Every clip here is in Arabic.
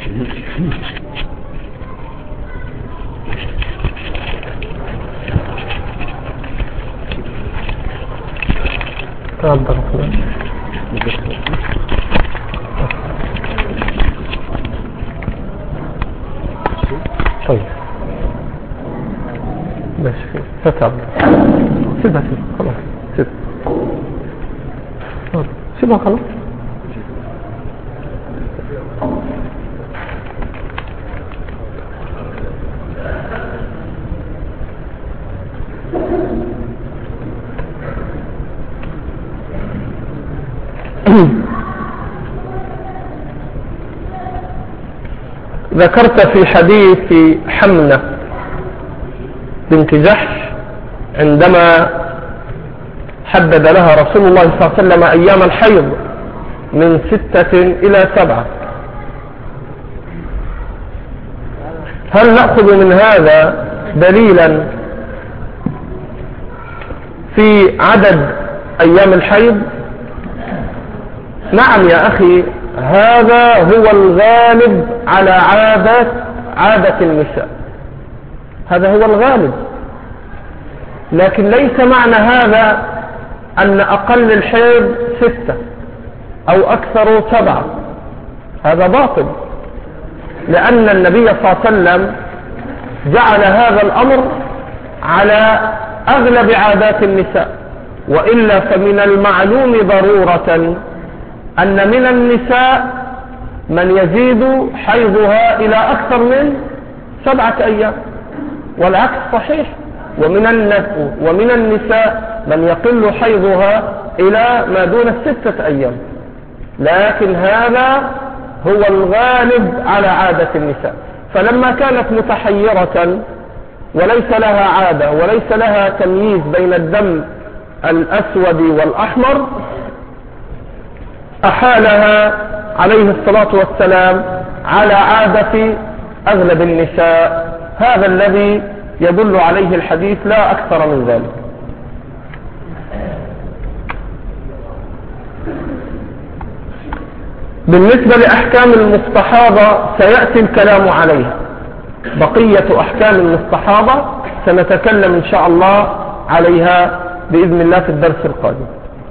طيب ماشي ستعب سيبها خلاص سيبها خلاص. ذكرت في حديث حمنة بنت جحش عندما حدد لها رسول الله صلى الله عليه وسلم أيام الحيض من 6 إلى 7. هل نأخذ من هذا دليلا في عدد أيام الحيض؟ نعم يا أخي، هذا هو الغالب على عادة النساء، هذا هو الغالب، لكن ليس معنى هذا أن أقل الحيض 6 أو أكثر 7، هذا باطل، لأن النبي صلى الله عليه وسلم جعل هذا الأمر على أغلب عادات النساء، وإلا فمن المعلوم ضرورة أن من النساء من يزيد حيضها إلى أكثر من 7 أيام، والعكس صحيح، ومن النساء من يقل حيضها إلى ما دون 6 أيام، لكن هذا هو الغالب على عادة النساء. فلما كانت متحيرة وليس لها عادة وليس لها تمييز بين الدم الأسود والأحمر، أحالها عليه الصلاة والسلام على عادة أغلب النساء، هذا الذي يدل عليه الحديث لا أكثر من ذلك. بالنسبة لأحكام المستحاضة سيأتي الكلام عليها، بقية أحكام المستحاضة سنتكلم إن شاء الله عليها بإذن الله في الدرس القادم.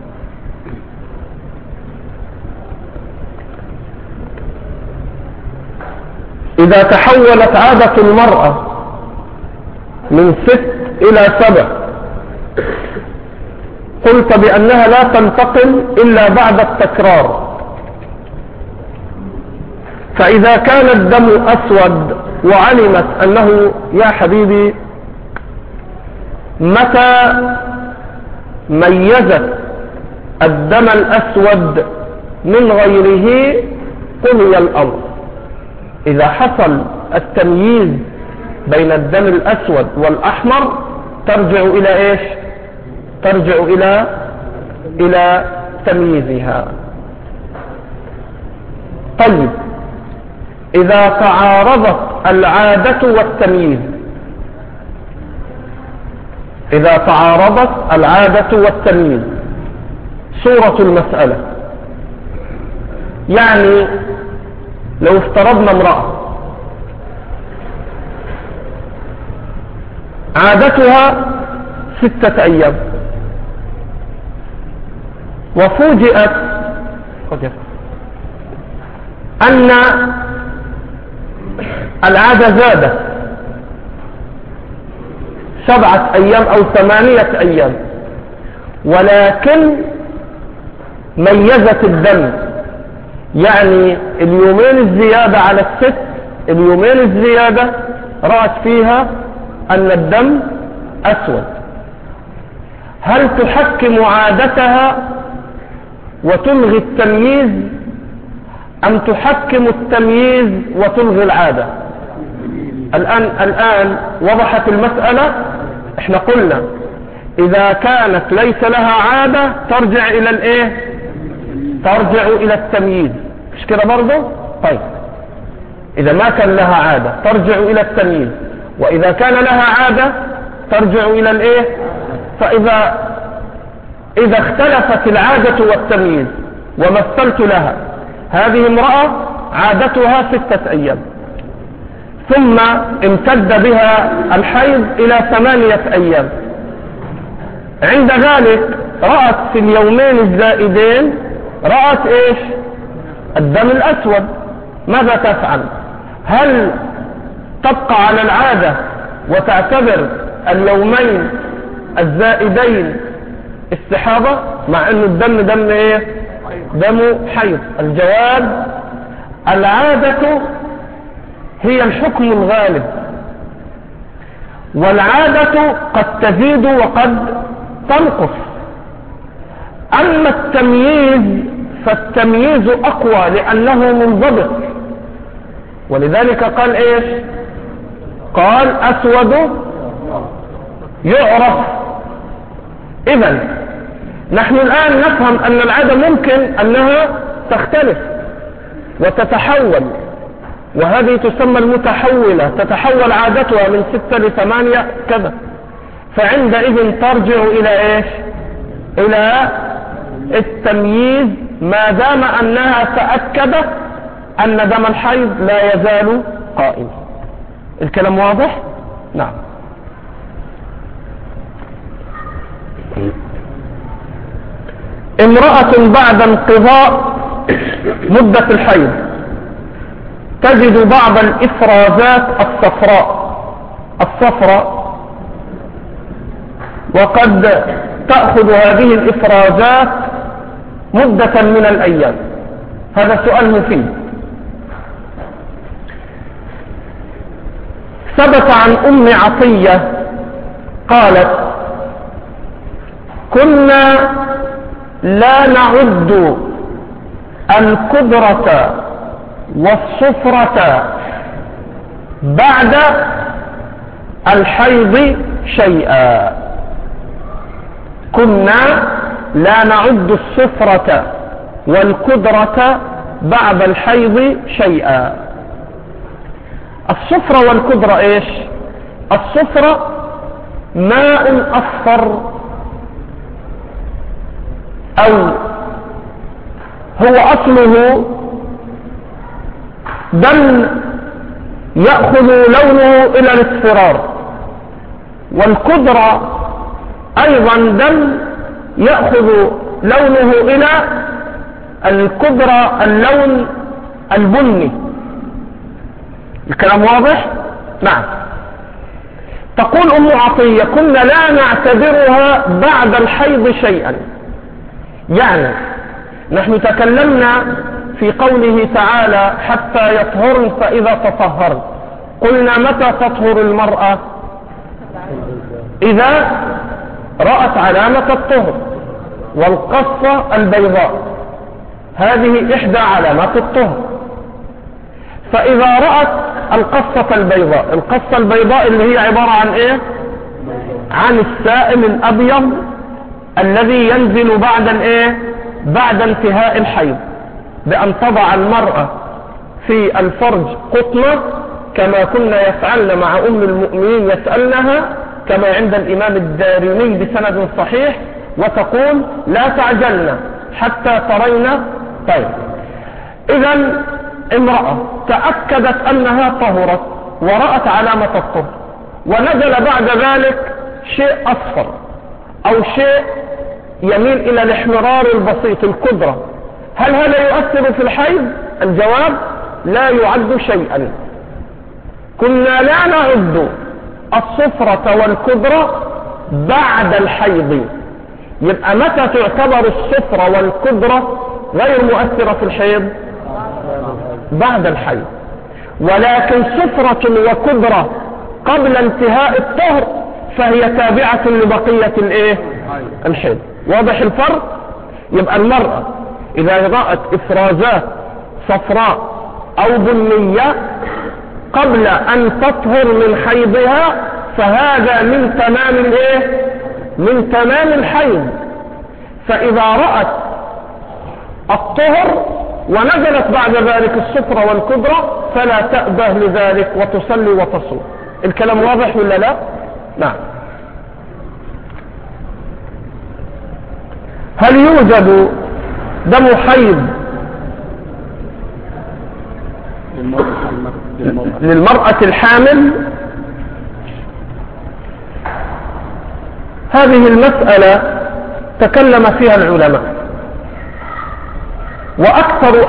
إذا تحولت عادة المرأة من 6 إلى 7 قلت بأنها لا تنتقل إلا بعد التكرار، فإذا كان الدم أسود وعلمت أنه يا حبيبي متى ميزت الدم الأسود من غيره قضي الأمر. إذا حصل التمييز بين الدم الأسود والأحمر ترجع إلى إيش؟ ترجع إلى تمييزها. طيب، إذا تعارضت العادة والتمييز، إذا تعارضت العادة والتمييز، صورة المسألة يعني لو افترضنا امرأة عادتها 6 أيام وفوجئت أن العادة زادت 7 أيام أو 8 أيام، ولكن ميزت الدم، يعني اليومين الزيادة على 6، اليومين الزيادة رأت فيها أن الدم أسود، هل تحكم عادتها وتلغي التمييز أم تحكم التمييز وتلغي العادة؟ الآن وضحت المسألة. احنا قلنا إذا كانت ليس لها عادة ترجع إلى الإيه؟ ترجع إلى التمييز، مش كده برضه؟ طيب، إذا ما كان لها عادة ترجع إلى التمييز، وإذا كان لها عادة ترجع إلى الإيه؟ فإذا اختلفت العادة والتمييز ومثلت لها هذه امرأة عادتها 6 أيام، ثم امتد بها الحيض إلى 8 أيام. عند ذلك رأت في اليومين الزائدين رأت ايش؟ الدم الأسود. ماذا تفعل؟ هل تبقى على العادة وتعتبر اليومين الزائدين استحاضة مع انه الدم دم ايه؟ دم حيض؟ الجواب: العادة هي الحكم الغالب، والعادة قد تزيد وقد تنقص. أما التمييز فالتمييز أقوى لأنه منضبط، ولذلك قال إيش؟ قال أسود يعرف. إذن نحن الآن نفهم أن العادة ممكن أنها تختلف وتتحول، وهذه تسمى المتحولة، تتحول عادتها من 6 ل8 كذا، فعندئذ ترجع إلى إيش؟ إلى التمييز، ما دام أنها تأكدت أن دم الحيض لا يزال قائم. الكلام واضح؟ نعم. امرأة بعد انقضاء مدة الحيض تجد بعض الإفرازات الصفراء، وقد تأخذ هذه الإفرازات مدة من الأيام. هذا سؤال مفيد. ثبت عن أم عطية قالت: كنا لا نعد الكدرة والصفرة بعد الحيض شيئا. كنا لا نعد الصفرة والكدرة بعد الحيض شيئا. الصفرة والكدرة ايش؟ الصفرة ماء أصفر، أو هو أصله دم يأخذ لونه إلى الاصفرار، والكدرة أيضا دم يأخذ لونه إلى الكدرة اللون البني. الكلام واضح؟ نعم. تقول أم عطية: كنا لا نعتبرها بعد الحيض شيئا. يعني نحن تكلمنا في قوله تعالى: حتى يطهرن فإذا تطهرن. قلنا متى تطهر المرأة؟ إذا رأت علامة الطهر والقصة البيضاء، هذه إحدى علامات الطهر. فإذا رأت القصة البيضاء، القصة البيضاء اللي هي عبارة عن إيه؟ عن السائل الأبيض الذي ينزل بعد الإيه؟ بعد انتهاء الحيض، بأن تضع المرأة في الفرج قطنة كما كنا يفعلن مع أم المؤمنين، يسألنها كما عند الإمام الدارمي بسند صحيح، وتقول: لا تعجلن حتى ترين. طيب، إذن امرأة تأكدت أنها طهرت ورأت علامة الطهر، ونزل بعد ذلك شيء أصفر أو شيء يميل إلى الاحمرار البسيط، الكدرة، هل هذا يؤثر في الحيض؟ الجواب: لا يعد شيئا. كنا لا نعد الصفرة والكدرة بعد الحيض. يبقى متى تعتبر الصفرة والكدرة غير مؤثرة في الحيض؟ بعد الحيض. ولكن صفرة وكدرة قبل انتهاء الطهر فهي تابعة لبقية الايه؟ الحيض. واضح الفرق؟ يبقى المرأة إذا رأت إفرازات صفراء أو بنية قبل أن تطهر من حيضها فهذا من تمام الايه؟ من تمام الحيض. فإذا رأت الطهر ونزلت بعد ذلك الصفرة والكدرة فلا تأبه لذلك وتصلي وتصوم. الكلام واضح ولا لا؟ نعم. هل يوجد دم حيض للمرأة الحامل. هذه المسألة تكلم فيها العلماء، وأكثر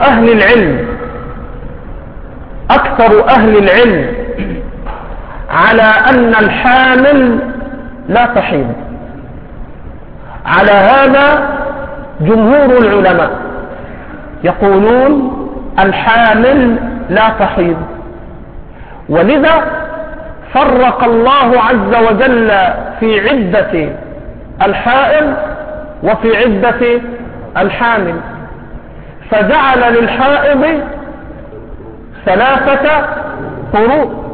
أهل العلم على أن الحامل لا تحيض. على هذا جمهور العلماء يقولون الحامل لا تحيض، ولذا فرق الله عز وجل في عدة الحائض وفي عدة الحامل، فجعل للحائض 3 قروء،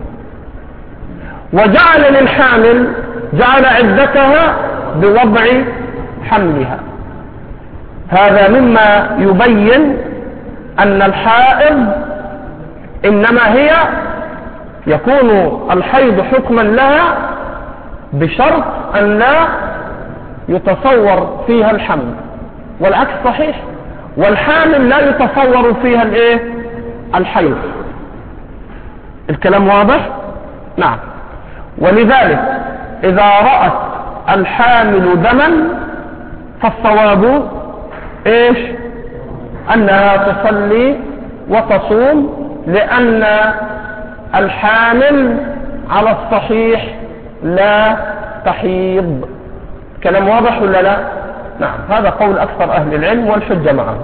وجعل للحامل عدتها بوضع حملها. هذا مما يبين أن الحائض إنما هي يكون الحيض حكما لها بشرط أن لا يتصور فيها الحمل، والعكس صحيح، والحامل لا يتصور فيها الحيض. الكلام واضح؟ نعم. ولذلك إذا رأت الحامل دما فالصواب إيش؟ أنها تصلي وتصوم، لأن الحامل على الصحيح لا تحيض. كلام واضح ولا لا؟ نعم. هذا قول أكثر أهل العلم والحجة معه.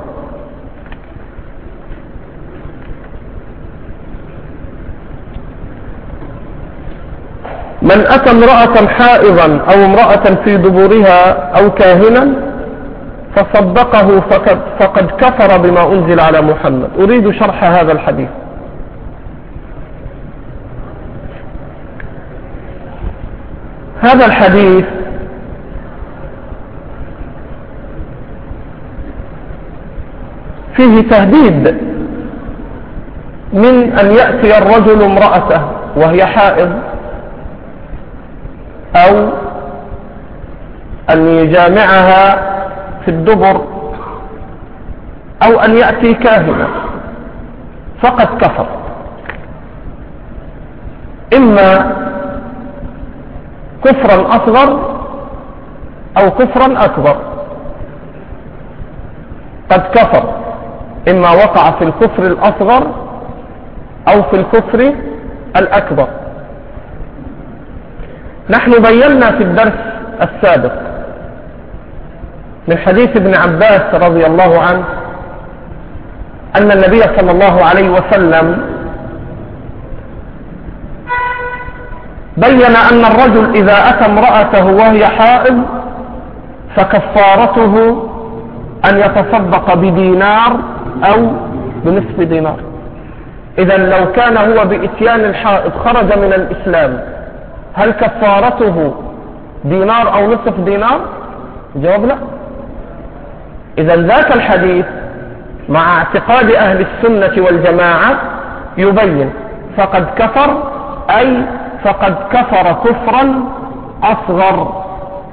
من أتى امرأة حائضا أو امرأة في دبرها أو كاهنا فصدقه فقد كفر بما أنزل على محمد. أريد شرح هذا الحديث. هذا الحديث فيه تهديد من أن يأتي الرجل امرأته وهي حائض، أو أن يجامعها في الدبر، أو أن يأتي كاهنا، فقد كفر، إما كفرا أصغر أو كفرا أكبر. قد كفر إما وقع في الكفر الأصغر أو في الكفر الأكبر. نحن بينا في الدرس السابق من حديث ابن عباس رضي الله عنه أن النبي صلى الله عليه وسلم بين أن الرجل إذا أتى امرأته وهي حائض فكفارته أن يتصدق بدينار أو بنصف دينار. إذا لو كان هو بإتيان الحائض خرج من الإسلام، هل كفارته دينار أو نصف دينار؟ جواب لا. إذا ذاك الحديث مع اعتقاد أهل السنة والجماعة يبين فقد كفر، أي فقد كفر كفرا أصغر.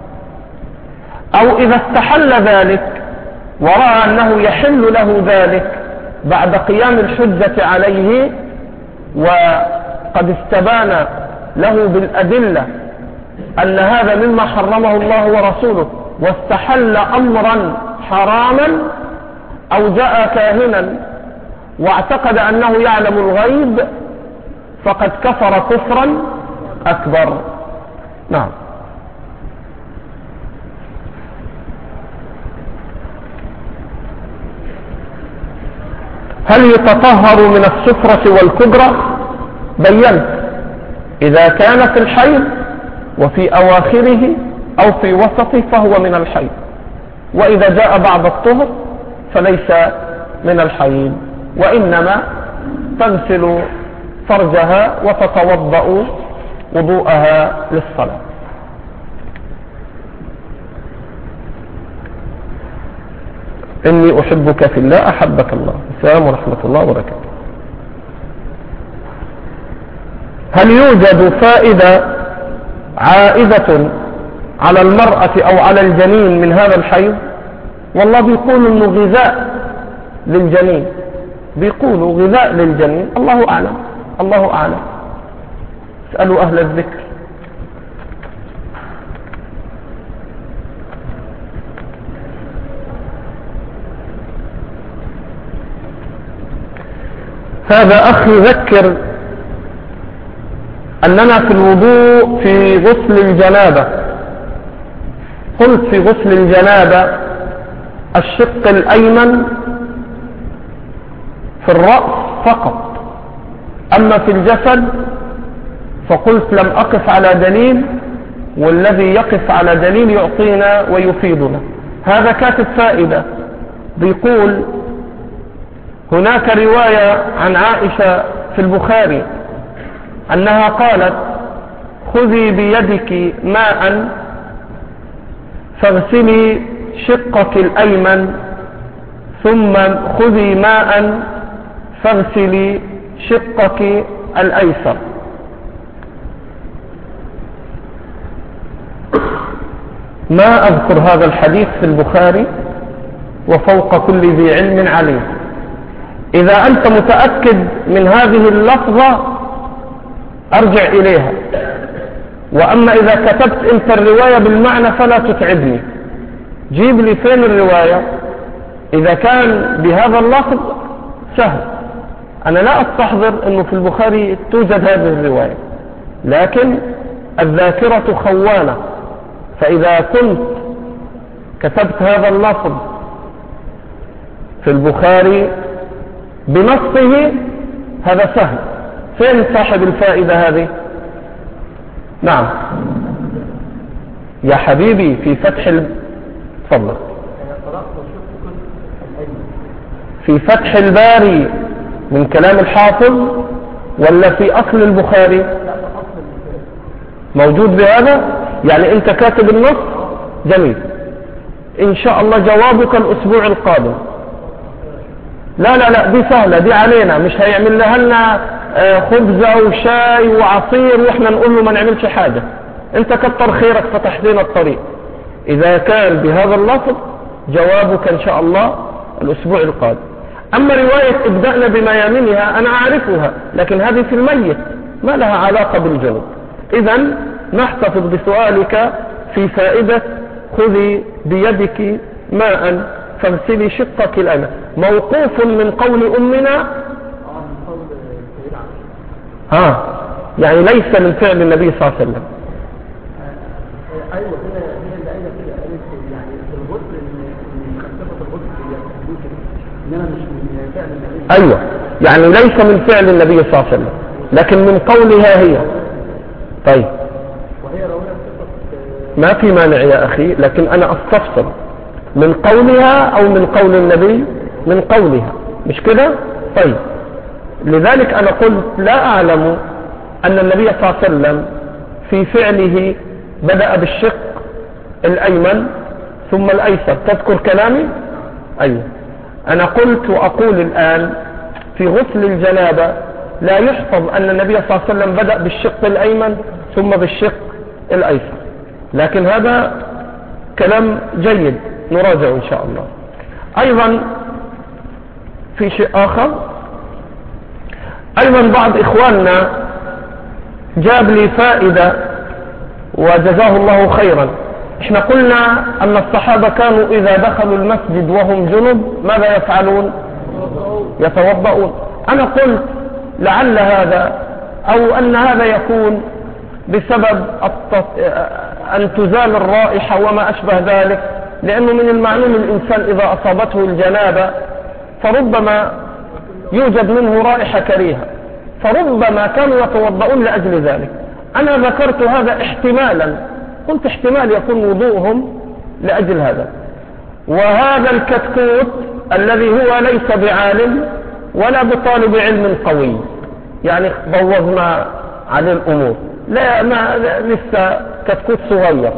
أو إذا استحل ذلك ورأى أنه يحل له ذلك بعد قيام الحجة عليه وقد استبان له بالأدلة أن هذا مما حرمه الله ورسوله، واستحل أمرا حراما، أو جاء كاهنا واعتقد أنه يعلم الغيب، فقد كفر كفرا أكبر. نعم. هل يتطهر من السفرة والكبرى؟ بينت إذا كان في الحيض وفي أواخره أو في وسطه فهو من الحيض، وإذا جاء بعد الطهر فليس من الحيض، وإنما تغسل فرجها وتتوضأ وضوءها للصلاة. إني أحبك في الله أحبك الله. السلام ورحمة الله وبركاته. هل يوجد فائدة عائدة على المرأة أو على الجنين من هذا الحيض؟ والله بيقول إنه غذاء للجنين، بيقولوا غذاء للجنين، الله أعلم، الله أعلم، اسألوا أهل الذكر. هذا أخ يذكر أننا في الوضوء في غسل الجنابة، قلت في غسل الجنابة الشق الأيمن في الرأس فقط، أما في الجسد فقلت لم أقف على دليل، والذي يقف على دليل يعطينا ويفيدنا. هذا كاتب فائدة بيقول هناك رواية عن عائشة في البخاري أنها قالت خذي بيدك ماء فاغسلي شقك الأيمن ثم خذي ماء فاغسلي شقك الأيسر. ما أذكر هذا الحديث في البخاري، وفوق كل ذي علم عليم. إذا أنت متأكد من هذه اللفظة أرجع إليها، وأما إذا كتبت أنت الرواية بالمعنى فلا تتعبني، جيب لي فين الرواية. إذا كان بهذا اللفظ سهل، أنا لا أستحضر أنه في البخاري توجد هذه الرواية، لكن الذاكرة خوانة، فإذا كنت كتبت هذا اللفظ في البخاري بنصه هذا سهل. فين صاحب الفائدة هذه؟ نعم يا حبيبي في تفضل. في فتح الباري من كلام الحافظ ولا في أصل البخاري؟ موجود بهذا؟ يعني أنت كاتب النص؟ جميل، إن شاء الله جوابك الأسبوع القادم. لا لا لا دي سهلة، دي علينا، مش هيعمل لنا خبزة وشاي وعصير وإحنا نقول له ما نعملش حاجة. أنت كتر خيرك فتحت لنا الطريق. إذا كان بهذا اللفظ جوابك إن شاء الله الأسبوع القادم. أما رواية ابدأنا بميامنها أنا أعرفها، لكن هذه في الميت ما لها علاقة بالجنوب. إذن نحتفظ بسؤالك في فائدة خذي بيدك ماء فاغسلي شقك الأيمن، موقوف من قول أمنا، يعني ليس من فعل النبي صلى الله عليه وسلم. ايوه هي اللي قايله كده، قالت يعني الغسل ان خففت الغسل انما مش من فعل النبي. ايوه يعني ليس من فعل النبي صلى الله عليه وسلم، لكن من قولها هي. طيب وهي راويه ما في مانع يا اخي، لكن انا استفسر من قولها او من قول النبي؟ من قولها، مش كده؟ طيب لذلك انا قلت لا اعلم ان النبي صلى الله عليه وسلم في فعله بدأ بالشق الأيمن ثم الأيسر. تذكر كلامي؟ أيوة. أنا قلت وأقول الآن في غسل الجنابة لا يحفظ أن النبي صلى الله عليه وسلم بدأ بالشق الأيمن ثم بالشق الأيسر، لكن هذا كلام جيد نراجع إن شاء الله. أيضا في شيء آخر، أيضا بعض إخواننا جاب لي فائدة وجزاه الله خيرا. احنا قلنا ان الصحابة كانوا اذا دخلوا المسجد وهم جنب ماذا يفعلون؟ يتوضؤون. انا قلت لعل هذا او ان هذا يكون بسبب ان تزال الرائحة وما اشبه ذلك، لانه من المعلوم الانسان اذا اصابته الجنابة فربما يوجد منه رائحة كريهة، فربما كانوا يتوضؤون لاجل ذلك. أنا ذكرت هذا احتمالا، قلت احتمال يكون وضوءهم لأجل هذا. وهذا الكتكوت الذي هو ليس بعالم ولا بطالب علم قوي، يعني بوظنا عليه الأمور، لا ما لسه كتكوت صغير.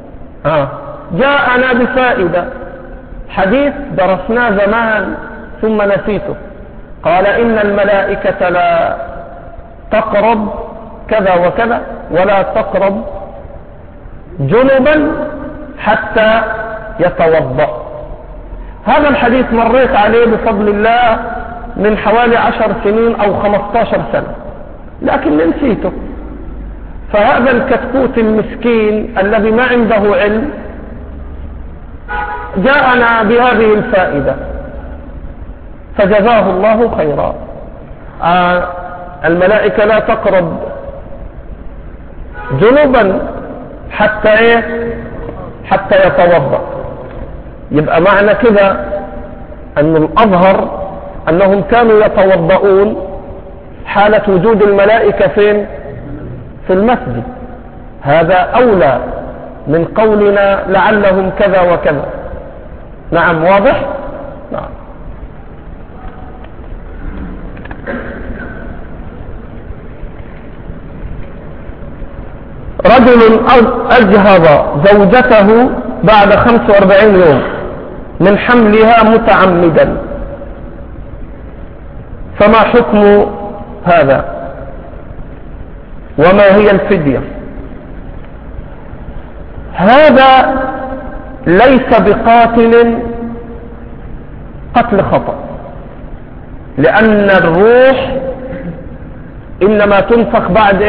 جاءنا بفائدة، حديث درسناه زمان ثم نسيته. قال إن الملائكة لا تقرب كذا وكذا ولا تقرب جنبا حتى يتوضأ. هذا الحديث مريت عليه بفضل الله من حوالي 10 سنين أو 15 سنة، لكن نسيته. فهذا الكتكوت المسكين الذي ما عنده علم جاءنا بهذه الفائدة فجزاه الله خيرا. الملائكة لا تقرب جنوبا حتى يتوضأ. يبقى معنى كده أن الأظهر أنهم كانوا يتوضؤون حالة وجود الملائكة فين؟ في المسجد. هذا أولى من قولنا لعلهم كذا وكذا. نعم، واضح؟ نعم. رجل أجهض زوجته بعد 45 يوم من حملها متعمدا، فما حكم هذا وما هي الفدية؟ هذا ليس بقاتل قتل خطأ، لأن الروح إنما تنفخ بعد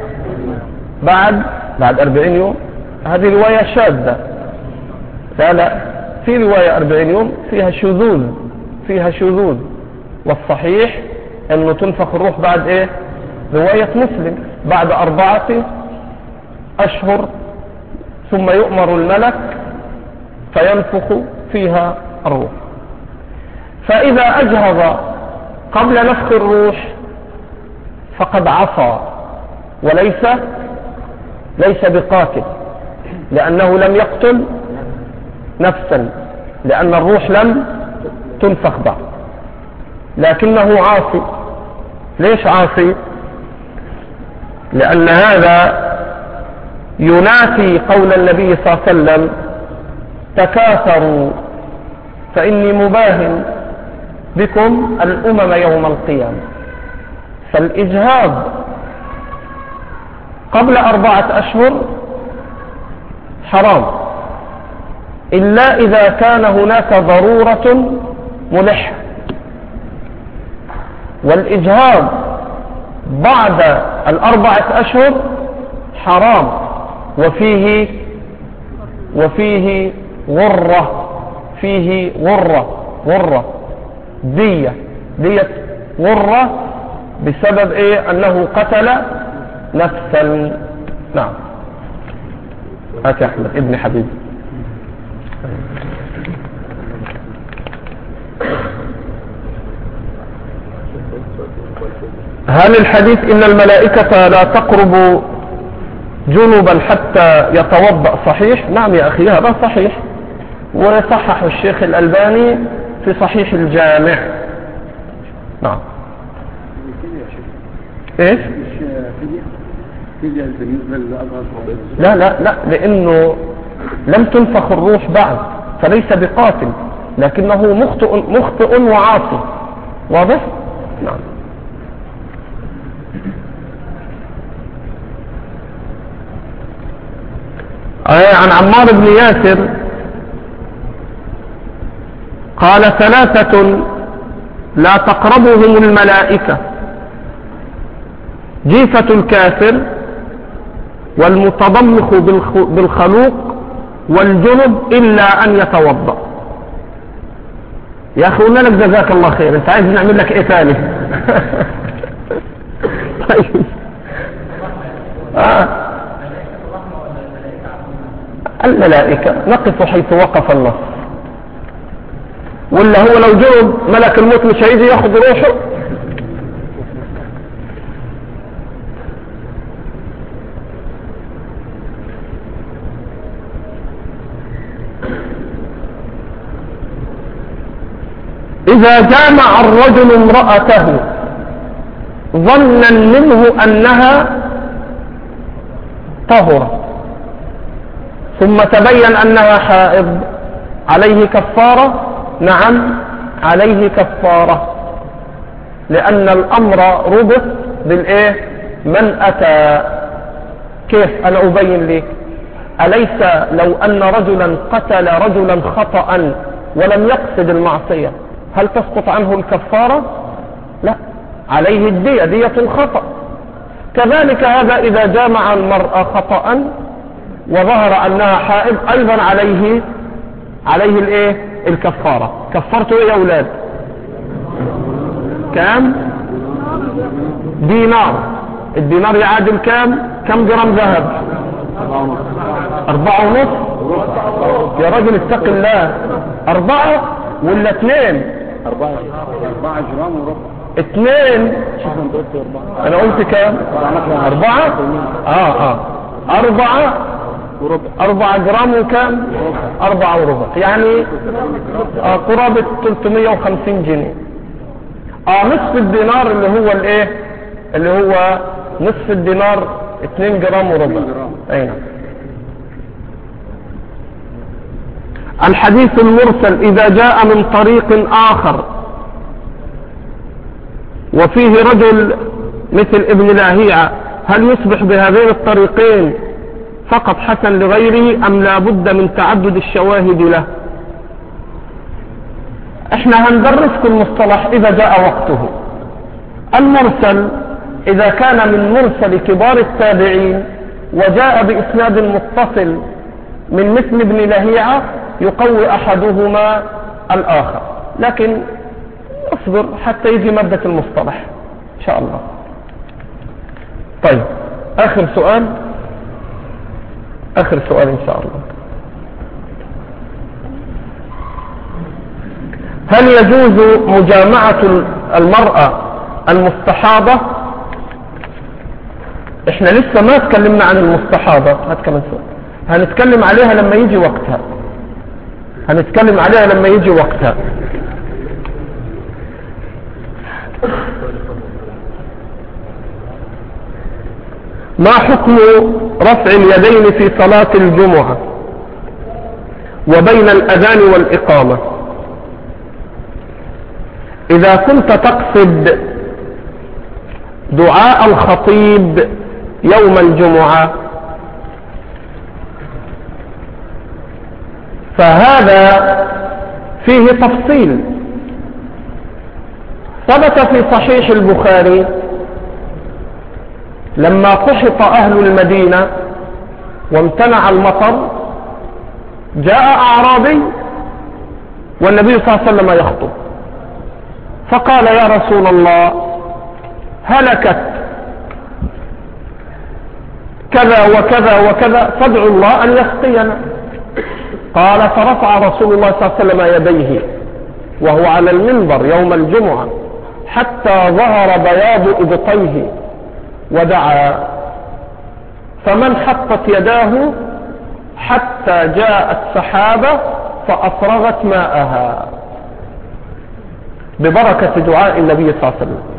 بعد 40 يوم. هذه رواية شاذة. لا، في رواية 40 يوم فيها شذوذ، والصحيح أنه تنفخ الروح بعد رواية مسلم بعد 4 أشهر، ثم يؤمر الملك فينفخ فيها الروح. فإذا أجهض قبل نفخ الروح فقد عصى وليس بقاتل، لأنه لم يقتل نفسا، لأن الروح لم تنفخ بعد، لكنه عاصي. ليش عاصي؟ لأن هذا ينافي قول النبي صلى الله عليه وسلم: تكاثروا فإني مباهن بكم الأمم يوم القيامة. فالإجهاض قبل 4 أشهر حرام، إلا إذا كان هناك ضرورة ملحة. والإجهاض بعد 4 أشهر حرام، وفيه غرة دية غرة بسبب أنه قتل نفسا. نعم. هات يا أحمد ابن حبيب. هل الحديث إن الملائكة لا تقرب جنبا حتى يتوضأ صحيح؟ نعم يا أخي، هذا صحيح، ويصحح الشيخ الألباني في صحيح الجامع. نعم. ايش؟ لا لأنه لم تنفخ الروح بعد، فليس بقاتل، لكنه مخطئ وعاصي. واضح؟ نعم. عن عمار بن ياسر قال: 3 لا تقربهم الملائكة: جيفة الكافر، والمتضمخ بالخلوق، والجنب إلا أن يتوضأ. يا أخي قلنا لك جزاك الله خير، أنت عايز نعمل لك إيه ثاني؟ طيب. الملائكة نقف حيث وقف النص، ولا هو لو جنب ملك الموت مش هيجي ياخذ روحه؟ إذا جامع الرجل امرأته ظنا منه أنها طهرة ثم تبين أنها حائض، عليه كفارة؟ نعم، عليه كفارة، لأن الأمر ربط من أتى. كيف؟ أنا أبين لك. أليس لو أن رجلا قتل رجلا خطأ ولم يقصد المعصية، هل تسقط عنه الكفارة؟ عليه الدية، دية الخطأ. كذلك هذا إذا جامع المرأة خطأ وظهر أنها حائض أيضا عليه الايه الكفارة. كفرته ايه يا أولاد؟ كام؟ دينار. الدينار يعادل كم جرام ذهب؟ 4.5. يا راجل اتق الله، 4 ولا 2؟ 4 جرام وربع. 2. انا قلت كام؟ 4. 4 جرام وكام؟ 4 وربع، يعني قرابة 350 جنيه. نصف الدينار اللي هو نصف الدينار 2 جرام وربع. اي نعم. الحديث المرسل إذا جاء من طريق آخر وفيه رجل مثل ابن لاهيعة، هل يصبح بهذين الطريقين فقط حسن لغيره أم لا بد من تعدد الشواهد له؟ احنا هندرسكم المصطلح إذا جاء وقته. المرسل إذا كان من مرسل كبار التابعين وجاء بإسناد متصل من مثل ابن لاهيعة يقوي أحدهما الآخر، لكن اصبر حتى يجي مادة المصطلح إن شاء الله. طيب، آخر سؤال إن شاء الله. هل يجوز مجامعة المرأة المستحاضة؟ احنا لسه ما اتكلمنا عن المستحاضة، هنتكلم عليها لما يجي وقتها. ما حكم رفع اليدين في صلاة الجمعة وبين الأذان والإقامة؟ إذا كنت تقصد دعاء الخطيب يوم الجمعة فهذا فيه تفصيل. ثبت في صحيح البخاري لما قحط أهل المدينة وامتنع المطر جاء أعرابي والنبي صلى الله عليه وسلم يخطب، فقال يا رسول الله هلكت كذا وكذا وكذا فادعوا الله أن يسقينا. قال فرفع رسول الله صلى الله عليه وسلم يديه وهو على المنبر يوم الجمعة حتى ظهر بياض إبطيه ودعا، فمن حطت يداه حتى جاءت سحابة فأفرغت ماءها ببركة دعاء النبي صلى الله عليه وسلم.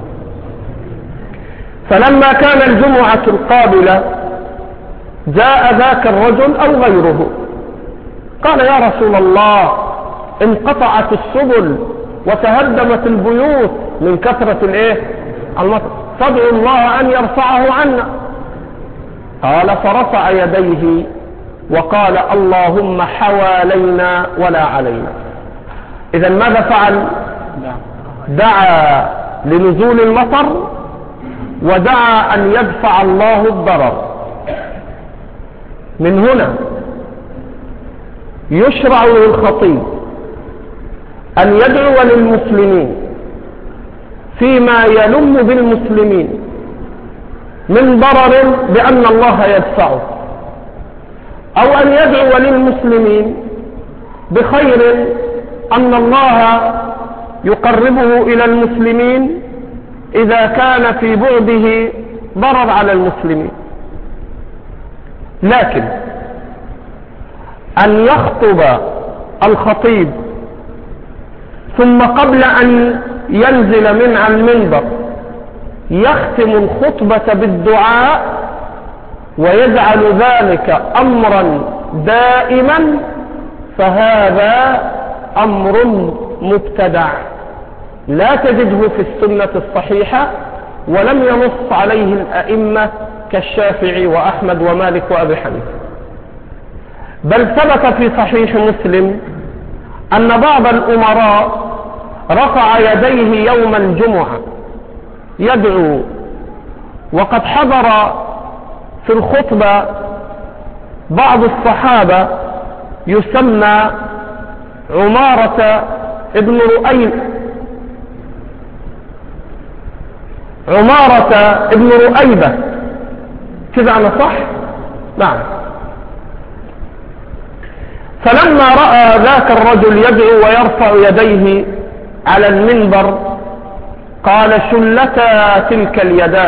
فلما كان الجمعة القابلة جاء ذاك الرجل أو غيره قال يا رسول الله انقطعت السبل وتهدمت البيوت من كثرة المطر، فادعوا الله أن يرفعه عنا. قال فرفع يديه وقال اللهم حوالينا ولا علينا. إذا ماذا فعل؟ دعا لنزول المطر ودعا أن يدفع الله الضرر. من هنا يشرع للخطيب أن يدعو للمسلمين فيما يلم بالمسلمين من ضرر بأن الله يدفعه، أو أن يدعو للمسلمين بخير أن الله يقربه إلى المسلمين إذا كان في بعده ضرر على المسلمين. لكن أن يخطب الخطيب ثم قبل أن ينزل من على المنبر يختم الخطبة بالدعاء ويجعل ذلك أمرا دائما فهذا أمر مبتدع لا تجده في السنة الصحيحة ولم ينص عليه الأئمة كالشافعي وأحمد ومالك وأبي حنيفة. بل ثبت في صحيح مسلم أن بعض الأمراء رفع يديه يوم الجمعة يدعو. وقد حضر في الخطبة بعض الصحابة يسمى عمارة ابن رؤيبة، كذا أنا صح؟ نعم. فلما رأى ذاك الرجل يدعو ويرفع يديه على المنبر قال شلتا تلك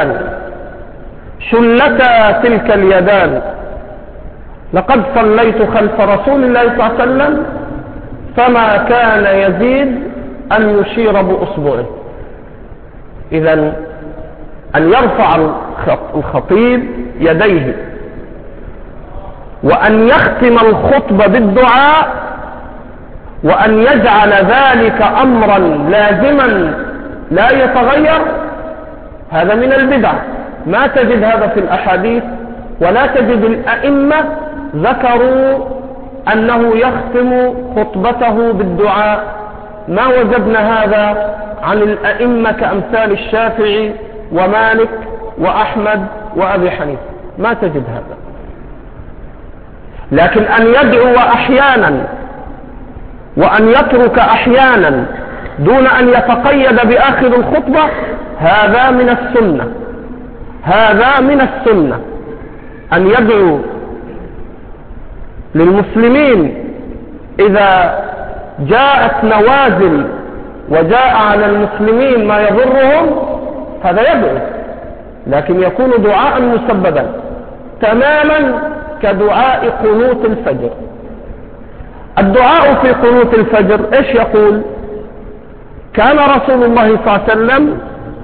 اليدان، لقد صليت خلف رسول الله صلى الله عليه وسلم فما كان يزيد أن يشير بأصبعه. إذن أن يرفع الخطيب يديه وأن يختم الخطبة بالدعاء وأن يجعل ذلك أمرا لازما لا يتغير، هذا من البدع. ما تجد هذا في الأحاديث، ولا تجد الأئمة ذكروا أنه يختم خطبته بالدعاء. ما وجدنا هذا عن الأئمة كأمثال الشافعي ومالك وأحمد وأبي حنيفة، ما تجد هذا. لكن أن يدعو أحيانا وأن يترك أحيانا دون أن يتقيد بآخر الخطبة، هذا من السنة. أن يدعو للمسلمين إذا جاءت نوازل وجاء على المسلمين ما يضرهم، هذا يدعو، لكن يكون دعاء مسببا تماما كدعاء قنوت الفجر. الدعاء في قنوت الفجر ايش يقول؟ كان رسول الله صلى الله عليه وسلم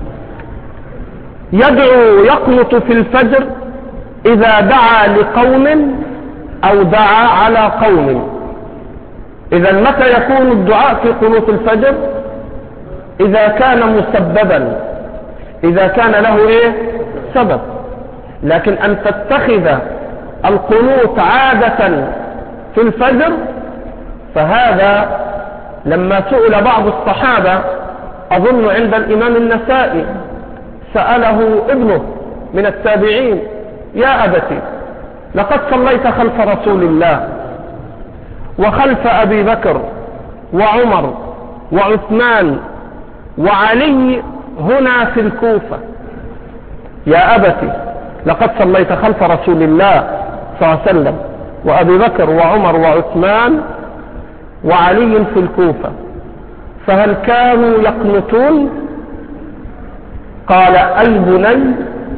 يدعو يقنط في الفجر إذا دعا لقوم أو دعا على قوم. إذا متى يكون الدعاء في قنوت الفجر؟ إذا كان مسببا، إذا كان له سبب. لكن أن تتخذ القنوت عادة في الفجر، فهذا لما سئل بعض الصحابة أظن عند الإمام النسائي، سأله ابنه من التابعين: يا أبتي، لقد صليت خلف رسول الله وخلف أبي بكر وعمر وعثمان وعلي هنا في الكوفة. يا أبتي، لقد صليت خلف رسول الله صلى الله عليه وسلم وأبي بكر وعمر وعثمان وعلي في الكوفة، فهل كانوا يقنطون؟ قال: أي بني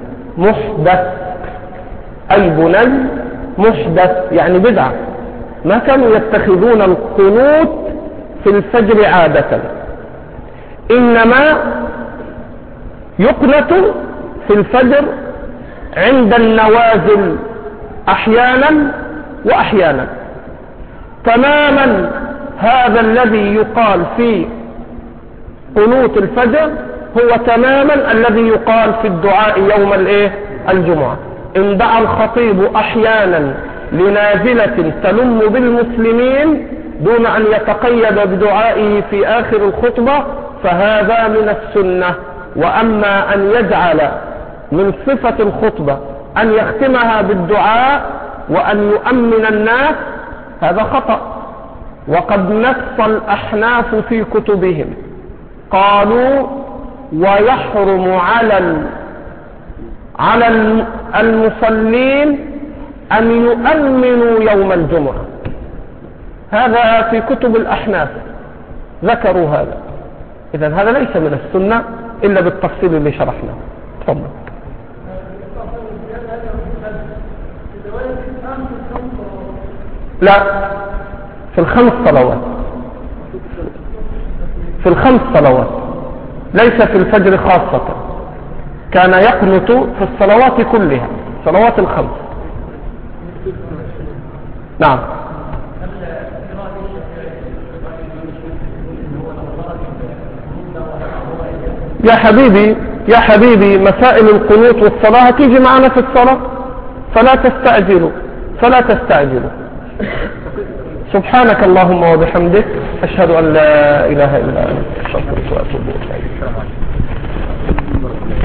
محدث، يعني بدعة. ما كانوا يتخذون القنوت في الفجر عادة، إنما يقنط في الفجر عند النوازل أحيانا وأحيانا. تماما هذا الذي يقال في قنوت الفجر هو تماما الذي يقال في الدعاء يوم الجمعة. إن دعا الخطيب أحيانا لنازلة تلم بالمسلمين دون أن يتقيد بدعائه في آخر الخطبة، فهذا من السنة. وأما أن يجعل من صفة الخطبة أن يختمها بالدعاء وأن يؤمن الناس، هذا خطأ. وقد نص الأحناف في كتبهم، قالوا: ويحرم على المصلين أن يؤمنوا يوم الجمعة. هذا في كتب الأحناف ذكروا هذا. إذن هذا ليس من السنة إلا بالتفصيل اللي شرحناه. تفضل. لا، في الخمس صلوات، ليس في الفجر خاصة. كان يقنط في الصلوات كلها، صلوات الخمس. نعم. يا حبيبي مسائل القنوت والصلاة تيجي معنا في الصلاة، فلا تستعجلوا. سبحانك اللهم وبحمدك، أشهد أن لا إله إلا أنت، أستغفرك وأتوب إليك.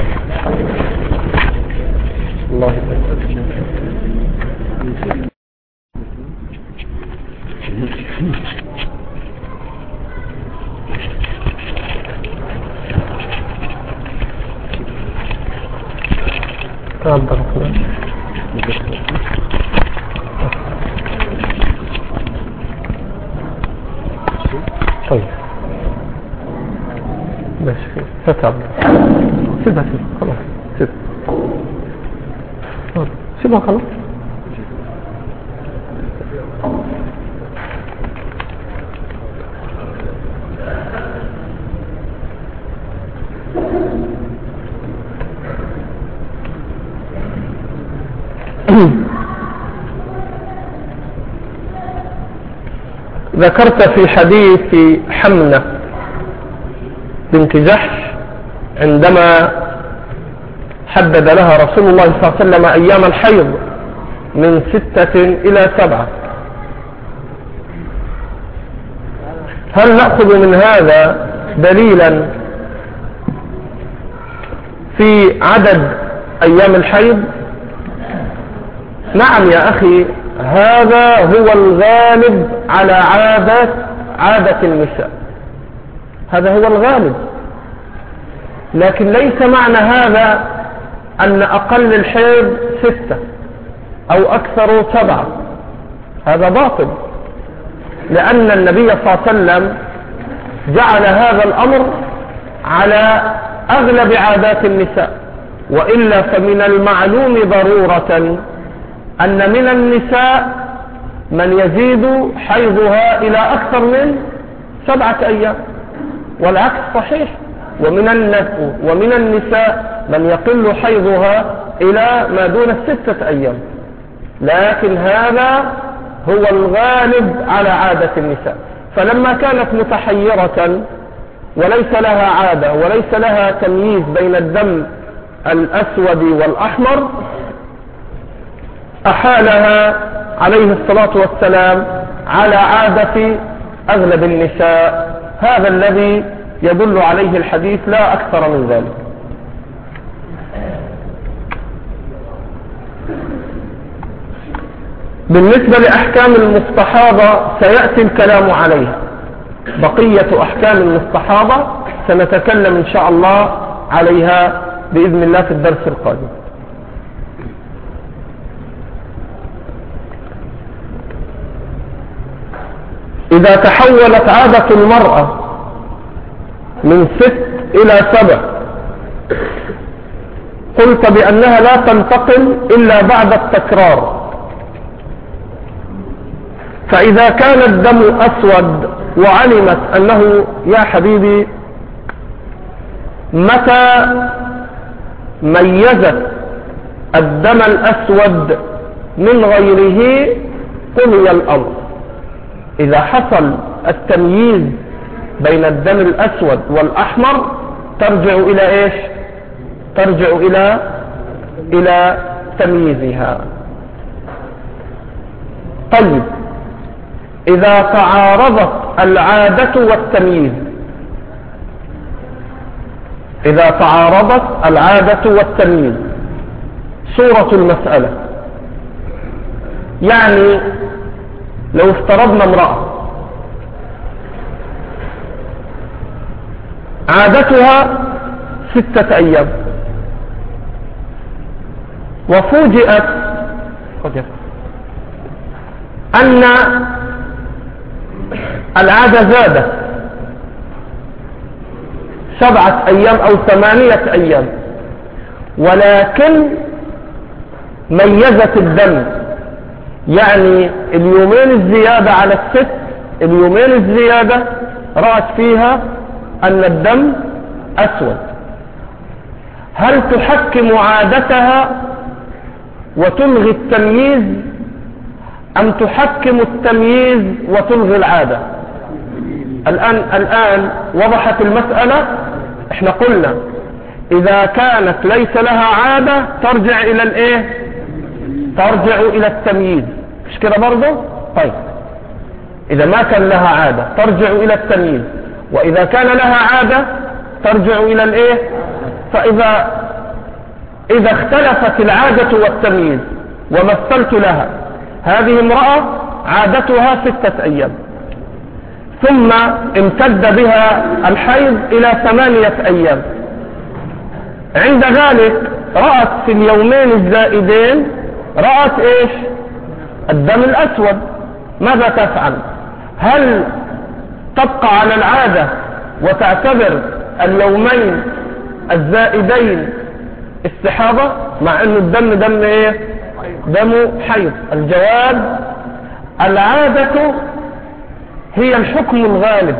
تفضل. طيب بس ستعب سيبها خلاص سيبها خلاص. ذكرت في حديث حمنة بنت جحش عندما حدد لها رسول الله صلى الله عليه وسلم أيام الحيض من 6 إلى 7. هل نأخذ من هذا دليلا في عدد أيام الحيض؟ نعم يا أخي، هذا هو الغالب على عادة النساء، هذا هو الغالب، لكن ليس معنى هذا أن أقل الحيض 6 أو أكثر 7، هذا باطل، لأن النبي صلى الله عليه وسلم جعل هذا الأمر على أغلب عادات النساء، وإلا فمن المعلوم ضرورة أن من النساء من يزيد حيضها إلى أكثر من 7 أيام، والعكس صحيح، ومن النساء من يقل حيضها إلى ما دون 6 أيام، لكن هذا هو الغالب على عادة النساء. فلما كانت متحيرة وليس لها عادة وليس لها تمييز بين الدم الأسود والأحمر، أحالها عليه الصلاة والسلام على عادة أغلب النساء، هذا الذي يدل عليه الحديث لا أكثر من ذلك. بالنسبة لأحكام المستحاضة سيأتي الكلام عليها، بقية أحكام المستحاضة سنتكلم إن شاء الله عليها بإذن الله في الدرس القادم. إذا تحولت عادة المرأة من 6 إلى 7 قلت بأنها لا تنتقل إلا بعد التكرار، فإذا كان الدم أسود وعلمت أنه يا حبيبي متى ميزت الدم الأسود من غيره قضي الأمر. إذا حصل التمييز بين الدم الأسود والأحمر ترجع إلى إيش؟ ترجع إلى تمييزها. طيب، إذا تعارضت العادة والتمييز، إذا تعارضت العادة والتمييز، صورة المسألة يعني لو افترضنا امرأة عادتها 6 أيام وفوجئت أن العادة زادت 7 أيام أو 8 أيام، ولكن ميزت الدم، يعني اليومين الزيادة على 6، اليومين الزيادة رأت فيها أن الدم أسود، هل تحكم عادتها وتلغي التمييز أم تحكم التمييز وتلغي العادة؟ الآن وضحت المسألة. احنا قلنا إذا كانت ليس لها عادة ترجع إلى الإيه؟ ترجع إلى التمييز، مش كده برضه؟ طيب، إذا ما كان لها عادة ترجع إلى التمييز، وإذا كان لها عادة ترجع إلى الإيه؟ فإذا اختلفت العادة والتمييز ومثلت لها هذه امرأة عادتها 6 أيام ثم امتد بها الحيض إلى 8 أيام، عند ذلك رأت في اليومين الزائدين رأت ايش؟ الدم الأسود. ماذا تفعل؟ هل تبقى على العادة وتعتبر اليومين الزائدين استحاضة مع انه الدم دم ايه؟ دم حيض؟ الجواب: العادة هي الحكم الغالب،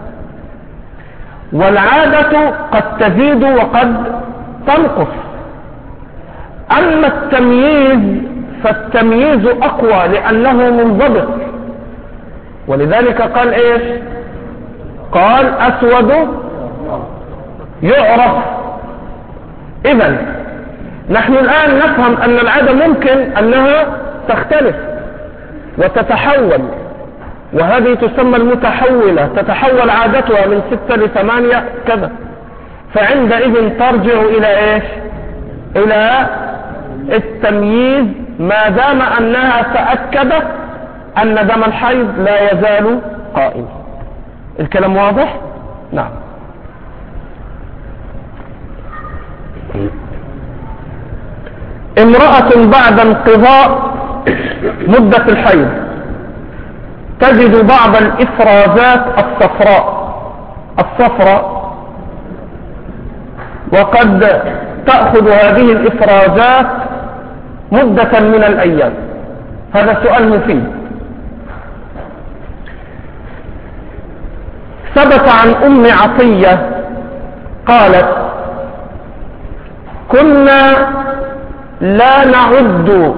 والعادة قد تزيد وقد تنقص. أما التمييز فالتمييز أقوى لأنه منضبط، ولذلك قال إيش؟ قال: أسود يعرف. إذن نحن الآن نفهم أن العادة ممكن أنها تختلف وتتحول، وهذه تسمى المتحولة، تتحول عادتها من 6 ل 8 كذا، فعندئذ ترجع إلى إيش؟ إلى التمييز، ما دام أنها تأكدت أن دم الحيض لا يزال قائم. الكلام واضح؟ نعم. امرأة بعد انقضاء مدة الحيض تجد بعض الإفرازات الصفراء، وقد تأخذ هذه الإفرازات مدة من الأيام. هذا سؤال مفيد. ثبت عن أم عطية قالت: كنا لا نعد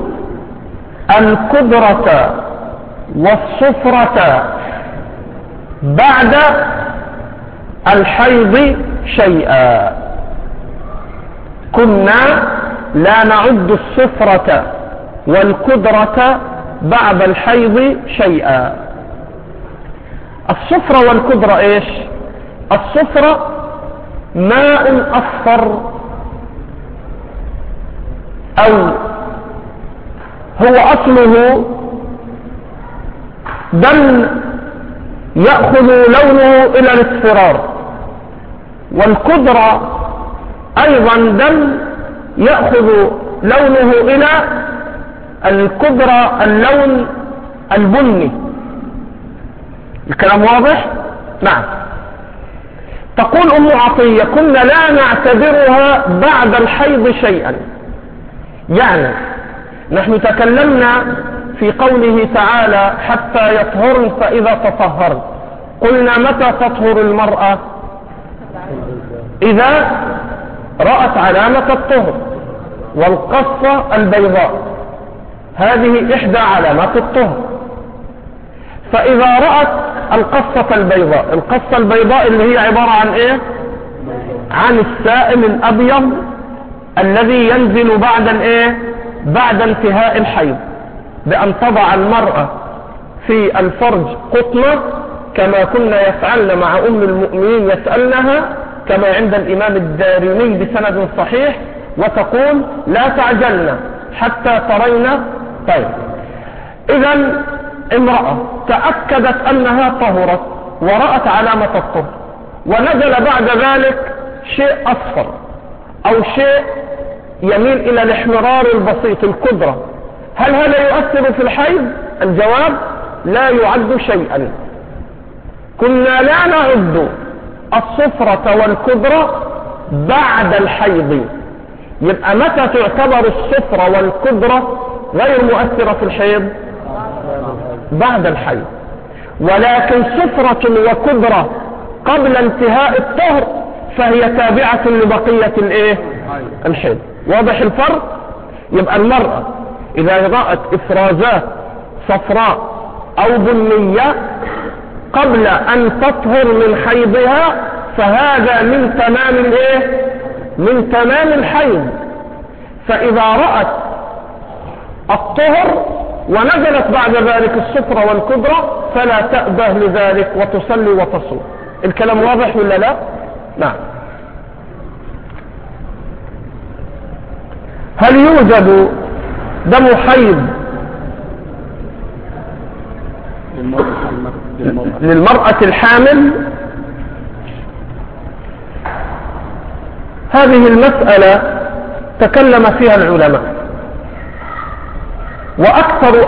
الكدرة والصفرة بعد الحيض شيئا. كنا لا نعد الصفرة والكدرة بعد الحيض شيئا. الصفرة والكدرة ايش؟ الصفرة ماء أصفر، أو هو أصله دم يأخذ لونه إلى الاصفرار، والكدرة أيضا دم يأخذ لونه إلى الكدرة اللون البني. الكلام واضح؟ نعم. تقول أم عطية: كنا لا نعتبرها بعد الحيض شيئا. يعني نحن تكلمنا في قوله تعالى: حتى يطهرن فإذا تطهرن. قلنا: متى تطهر المرأة؟ إذا رأت علامة الطهر والقصة البيضاء، هذه إحدى علامات الطهر. فإذا رأت القصة البيضاء، القصة البيضاء اللي هي عبارة عن إيه؟ عن السائل الأبيض الذي ينزل بعد الإيه؟ بعد انتهاء الحيض، بأن تضع المرأة في الفرج قطنة كما كنا يفعلن مع أم المؤمنين، يسألنها كما عند الإمام الدارمي بسند صحيح، وتقول: لا تعجلن حتى ترين. طيب، إذن امرأة تأكدت أنها طهرت ورأت علامة الطهر، ونزل بعد ذلك شيء أصفر أو شيء يميل إلى الاحمرار البسيط، الكدرة، هل هذا يؤثر في الحيض؟ الجواب: لا يعد شيئا. كنا لا نعد الصفرة والكدرة بعد الحيض. يبقى متى تعتبر الصفرة والكدرة غير مؤثرة في الحيض؟ بعد الحيض. ولكن صفرة وكدرة قبل انتهاء الطهر فهي تابعة لبقية الايه؟ الحيض. واضح الفرق؟ يبقى المرأة إذا رأت إفرازات صفراء أو بنية قبل أن تطهر من حيضها فهذا من تمام الايه؟ من تمام الحيض. فإذا رأت الطهر ونزلت بعد ذلك الصفرة والكدرة فلا تأبه لذلك وتصلي وتصوم. الكلام واضح ولا لا؟ نعم. هل يوجد دم حيض للمرأة الحامل؟ هذه المسألة تكلم فيها العلماء، وأكثر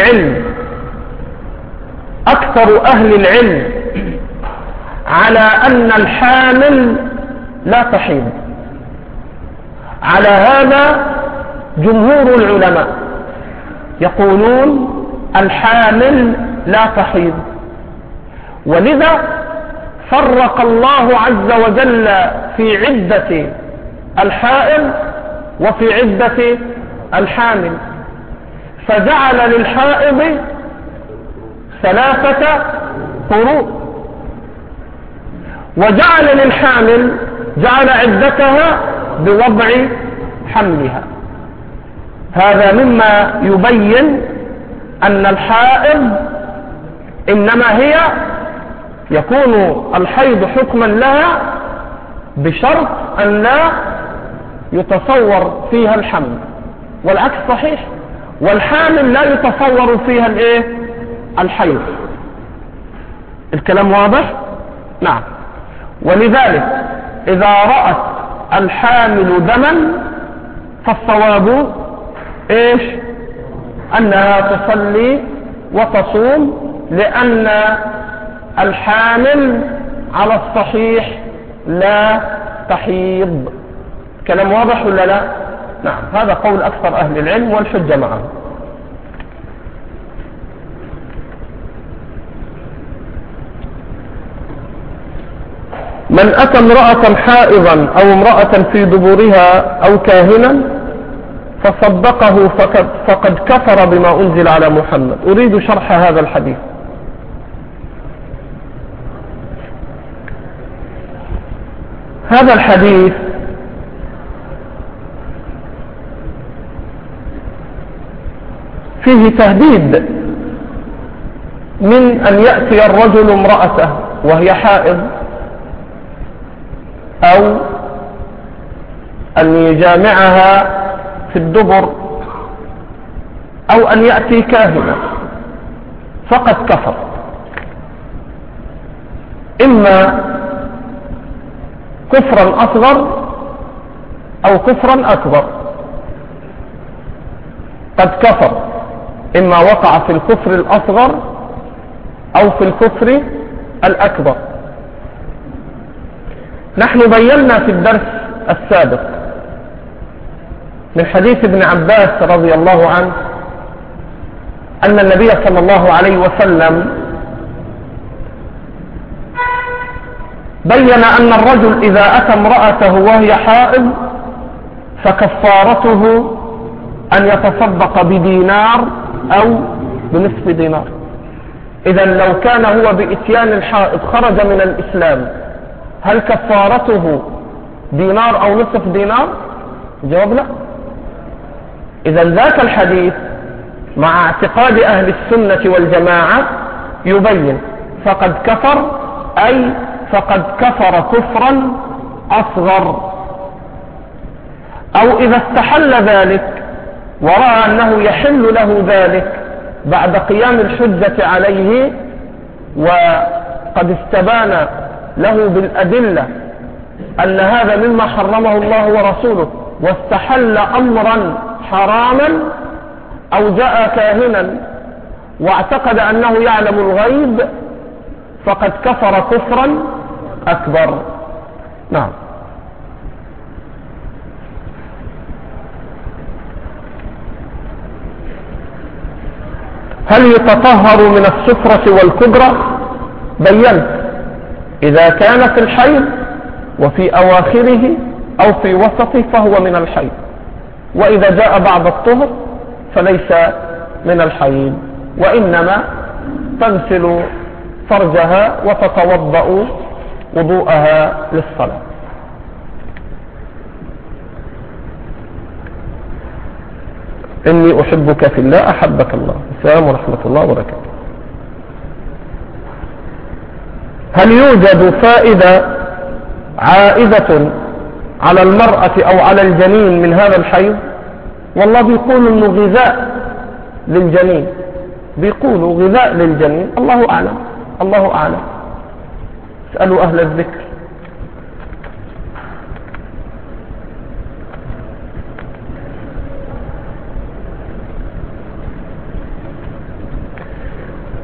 أهل العلم على أن الحامل لا تحيض. على هذا جمهور العلماء يقولون الحامل لا تحيض، ولذا فرق الله عز وجل في عدة الحائض وفي عدة الحامل، فجعل للحائض 3 قروء، وجعل للحامل جعل عدتها بوضع حملها. هذا مما يبين أن الحائض إنما هي يكون الحيض حكما لها بشرط أن لا يتصور فيها الحمل، والعكس صحيح، والحامل لا يتصور فيها الحيض. الكلام واضح؟ نعم. ولذلك إذا رأت الحامل دما فالصواب إيش؟ أنها تصلي وتصوم، لأن الحامل على الصحيح لا تحيض. كلام واضح ولا لا؟ نعم. هذا قول أكثر أهل العلم والحجة معه. من أتى امرأة حائضا أو امرأة في دبرها أو كاهنا فصدقه فقد كفر بما أنزل على محمد. أريد شرح هذا الحديث. هذا الحديث فيه تهديد من أن يأتي الرجل امرأته وهي حائض، أو أن يجامعها في الدبر، أو أن يأتي كاهنا، فقد كفر، إما كفرا أصغر أو كفرا أكبر. قد كفر، إما وقع في الكفر الأصغر أو في الكفر الأكبر. نحن بينا في الدرس السابق من حديث ابن عباس رضي الله عنه أن النبي صلى الله عليه وسلم بين أن الرجل إذا أتى امرأته وهي حائض فكفارته أن يتصدق بدينار أو بنصف دينار. إذا لو كان هو بإتيان الحائض خرج من الإسلام، هل كفارته دينار أو نصف دينار؟ الجواب لا. إذا ذاك الحديث مع اعتقاد أهل السنة والجماعة يبين فقد كفر، أي فقد كفر كفرا أصغر. أو إذا استحل ذلك ورأى أنه يحل له ذلك بعد قيام الحجة عليه وقد استبان له بالأدلة أن هذا مما حرمه الله ورسوله، واستحل أمرا حراما، أو جاء كاهنا واعتقد أنه يعلم الغيب، فقد كفر كفرا أكبر. نعم. هل يتطهر من السفرة والكبرى؟ بينت إذا كان في الحيض وفي أواخره أو في وسطه فهو من الحيض، وإذا جاء بعد الطهر فليس من الحيض، وإنما تغسل فرجها وتتوضأ وضوءها للصلاة. إني أحبك في الله أحبك الله. السلام ورحمة الله وبركاته. هل يوجد فائدة عائدة على المرأة أو على الجنين من هذا الحيض؟ والله بيقولوا إنه غذاء للجنين، بيقولوا غذاء للجنين. الله أعلم، الله أعلم. اسألوا أهل الذكر.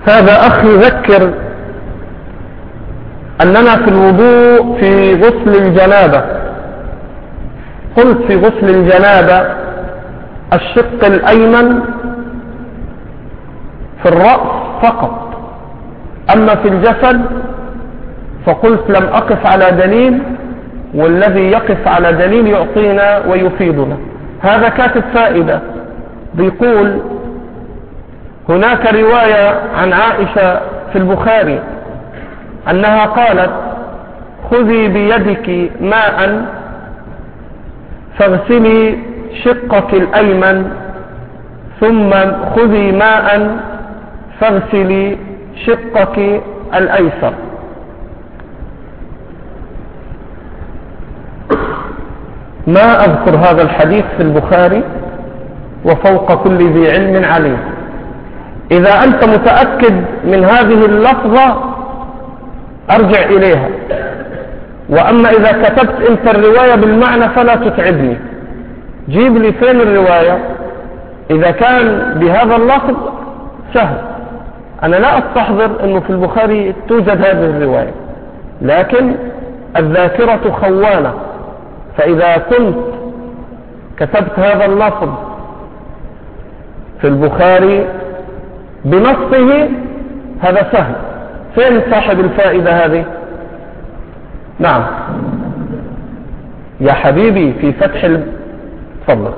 هذا أخي يذكر أننا في الوضوء في غسل الجنابة قلت في غسل الجنابة الشق الأيمن في الرأس فقط، أما في الجسد فقلت لم أقف على دليل، والذي يقف على دليل يعطينا ويفيدنا. هذا كاتب فائدة بيقول هناك رواية عن عائشة في البخاري أنها قالت خذي بيدك ماء فاغسلي شقك الأيمن ثم خذي ماء فاغسلي شقك الأيسر. ما أذكر هذا الحديث في البخاري، وفوق كل ذي علم عليم. إذا أنت متأكد من هذه اللفظة أرجع إليها، وأما إذا كتبت أنت الرواية بالمعنى فلا تتعبني، جيب لي فين الرواية. إذا كان بهذا اللفظ سهل، أنا لا أستحضر أنه في البخاري توجد هذه الرواية، لكن الذاكرة خوانة، فإذا كنت كتبت هذا اللفظ في البخاري بنصه هذا سهل. فين صاحب الفائدة هذه؟ نعم يا حبيبي في تفضل.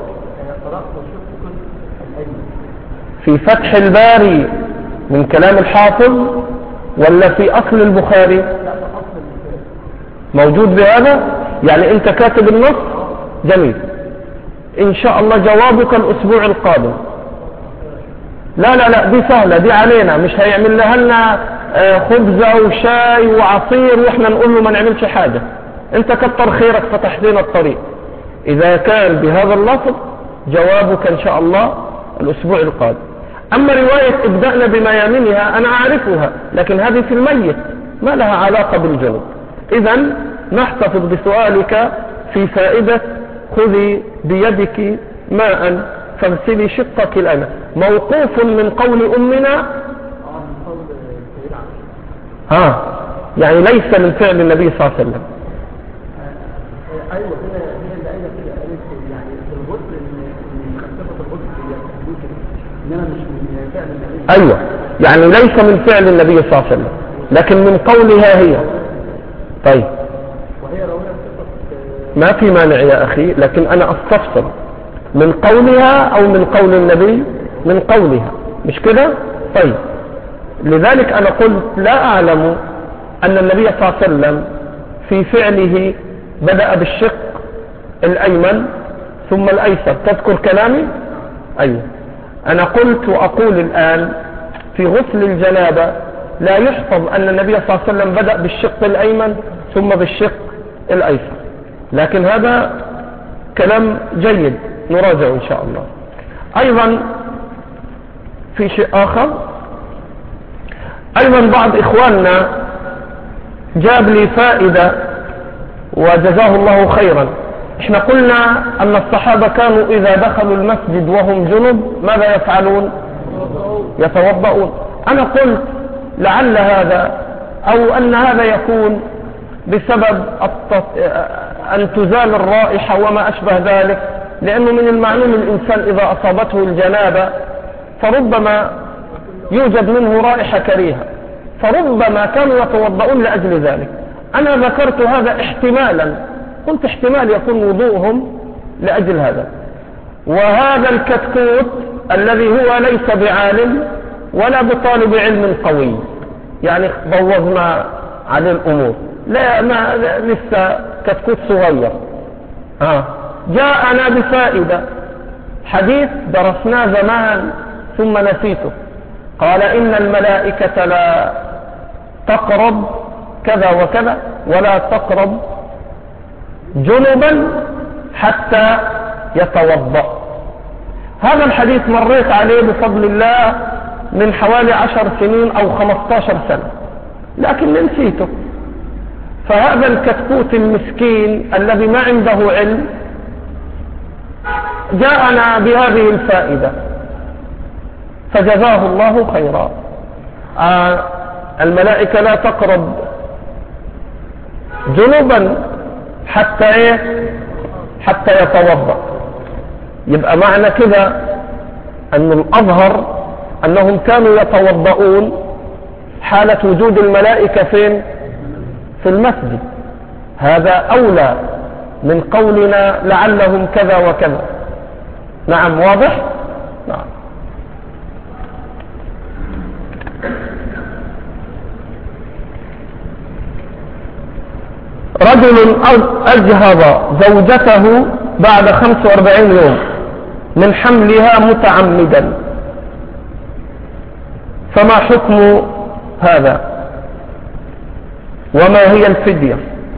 في فتح الباري من كلام الحافظ ولا في أصل البخاري؟ موجود بهذا؟ يعني أنت كاتب النص؟ جميل، إن شاء الله جوابك الأسبوع القادم. لا دي سهلة، دي علينا، مش هيعمل لنا خبزة وشاي وعصير وإحنا نقول له ما نعملش حاجة. أنت كتر خيرك فتح لنا الطريق. إذا كان بهذا اللفظ جوابك إن شاء الله الأسبوع القادم. أما رواية ابدأنا بميامنها أنا أعرفها، لكن هذه في الميت ما لها علاقة بالجنوب. إذن نحتفظ بسؤالك في فائدة خذي بيدك ماء فاغسلي شقك الأيمن، موقوف من قول أمنا يعني ليس من فعل النبي صلى الله عليه وسلم. أيوة هي اللي قايلة كده، قالت يعني في الغسل إن خففت الغسل إن أنا مش من فعل النبي. أيوة يعني ليس من فعل النبي صلى الله عليه وسلم، لكن من قولها هي. طيب وهي لو هي ما في مانع يا أخي، لكن أنا أستفسر من قولها أو من قول النبي؟ من قولها، مش كده؟ طيب لذلك أنا قلت لا أعلم أن النبي صلى الله عليه وسلم في فعله بدأ بالشق الأيمن ثم الأيسر. تذكر كلامي؟ أيوة أنا قلت وأقول الآن في غسل الجنابة لا يحفظ أن النبي صلى الله عليه وسلم بدأ بالشق الأيمن ثم بالشق الأيسر، لكن هذا كلام جيد نراجع إن شاء الله. أيضا في شيء آخر، أيضا بعض إخواننا جاب لي فائدة وجزاه الله خيرا. احنا قلنا أن الصحابة كانوا إذا دخلوا المسجد وهم جنب ماذا يفعلون؟ يتوضؤون. أنا قلت لعل هذا أو أن هذا يكون بسبب أن تزال الرائحة وما أشبه ذلك، لأنه من المعلوم الإنسان إذا أصابته الجنابة فربما يوجد منه رائحة كريهة، فربما كانوا يتوضؤون لأجل ذلك. أنا ذكرت هذا احتمالا، قلت احتمال يكون وضوءهم لأجل هذا. وهذا الكتكوت الذي هو ليس بعالم ولا بطالب علم قوي، يعني بوظنا عليه الأمور، لا ما لسه كتكوت صغير. جاءنا بفائدة، حديث درسناه زمان ثم نسيته. قال إن الملائكة لا تقرب كذا وكذا ولا تقرب جنبا حتى يتوضأ. هذا الحديث مريت عليه بفضل الله من حوالي 10 سنين أو 15 سنة، لكن نسيته. فهذا الكتكوت المسكين الذي ما عنده علم جاءنا بهذه الفائدة فجزاه الله خيرا. الملائكة لا تقرب جنوبا حتى ايه؟ حتى يتوضأ. يبقى معنى كده ان الاظهر انهم كانوا يتوضؤون حالة وجود الملائكة فين؟ في المسجد. هذا اولى من قولنا لعلهم كذا وكذا. نعم، واضح؟ نعم. رجل أجهض زوجته بعد 45 يوم من حملها متعمدا، فما حكم هذا وما هي الفدية؟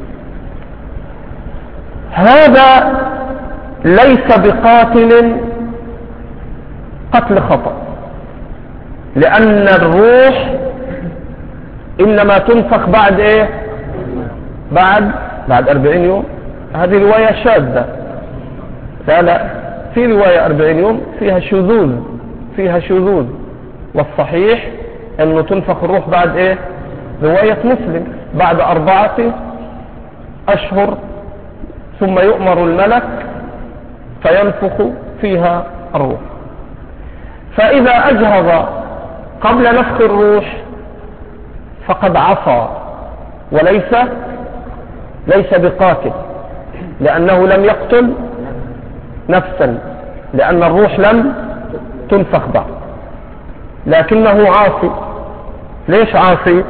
هذا ليس بقاتل قتل خطأ، لأن الروح إنما تنفخ بعد إيه؟ بعد 40 يوم. هذه رواية شاذة. لا، في رواية 40 يوم فيها شذوذ، والصحيح أنه تنفخ الروح بعد إيه؟ رواية مسلم بعد 4 أشهر، ثم يؤمر الملك فينفخ فيها الروح. فإذا أجهض قبل نفخ الروح فقد عصى وليس بقاتل، لأنه لم يقتل نفسا، لأن الروح لم تنفخ بعد، لكنه عاصي. ليش عاصي؟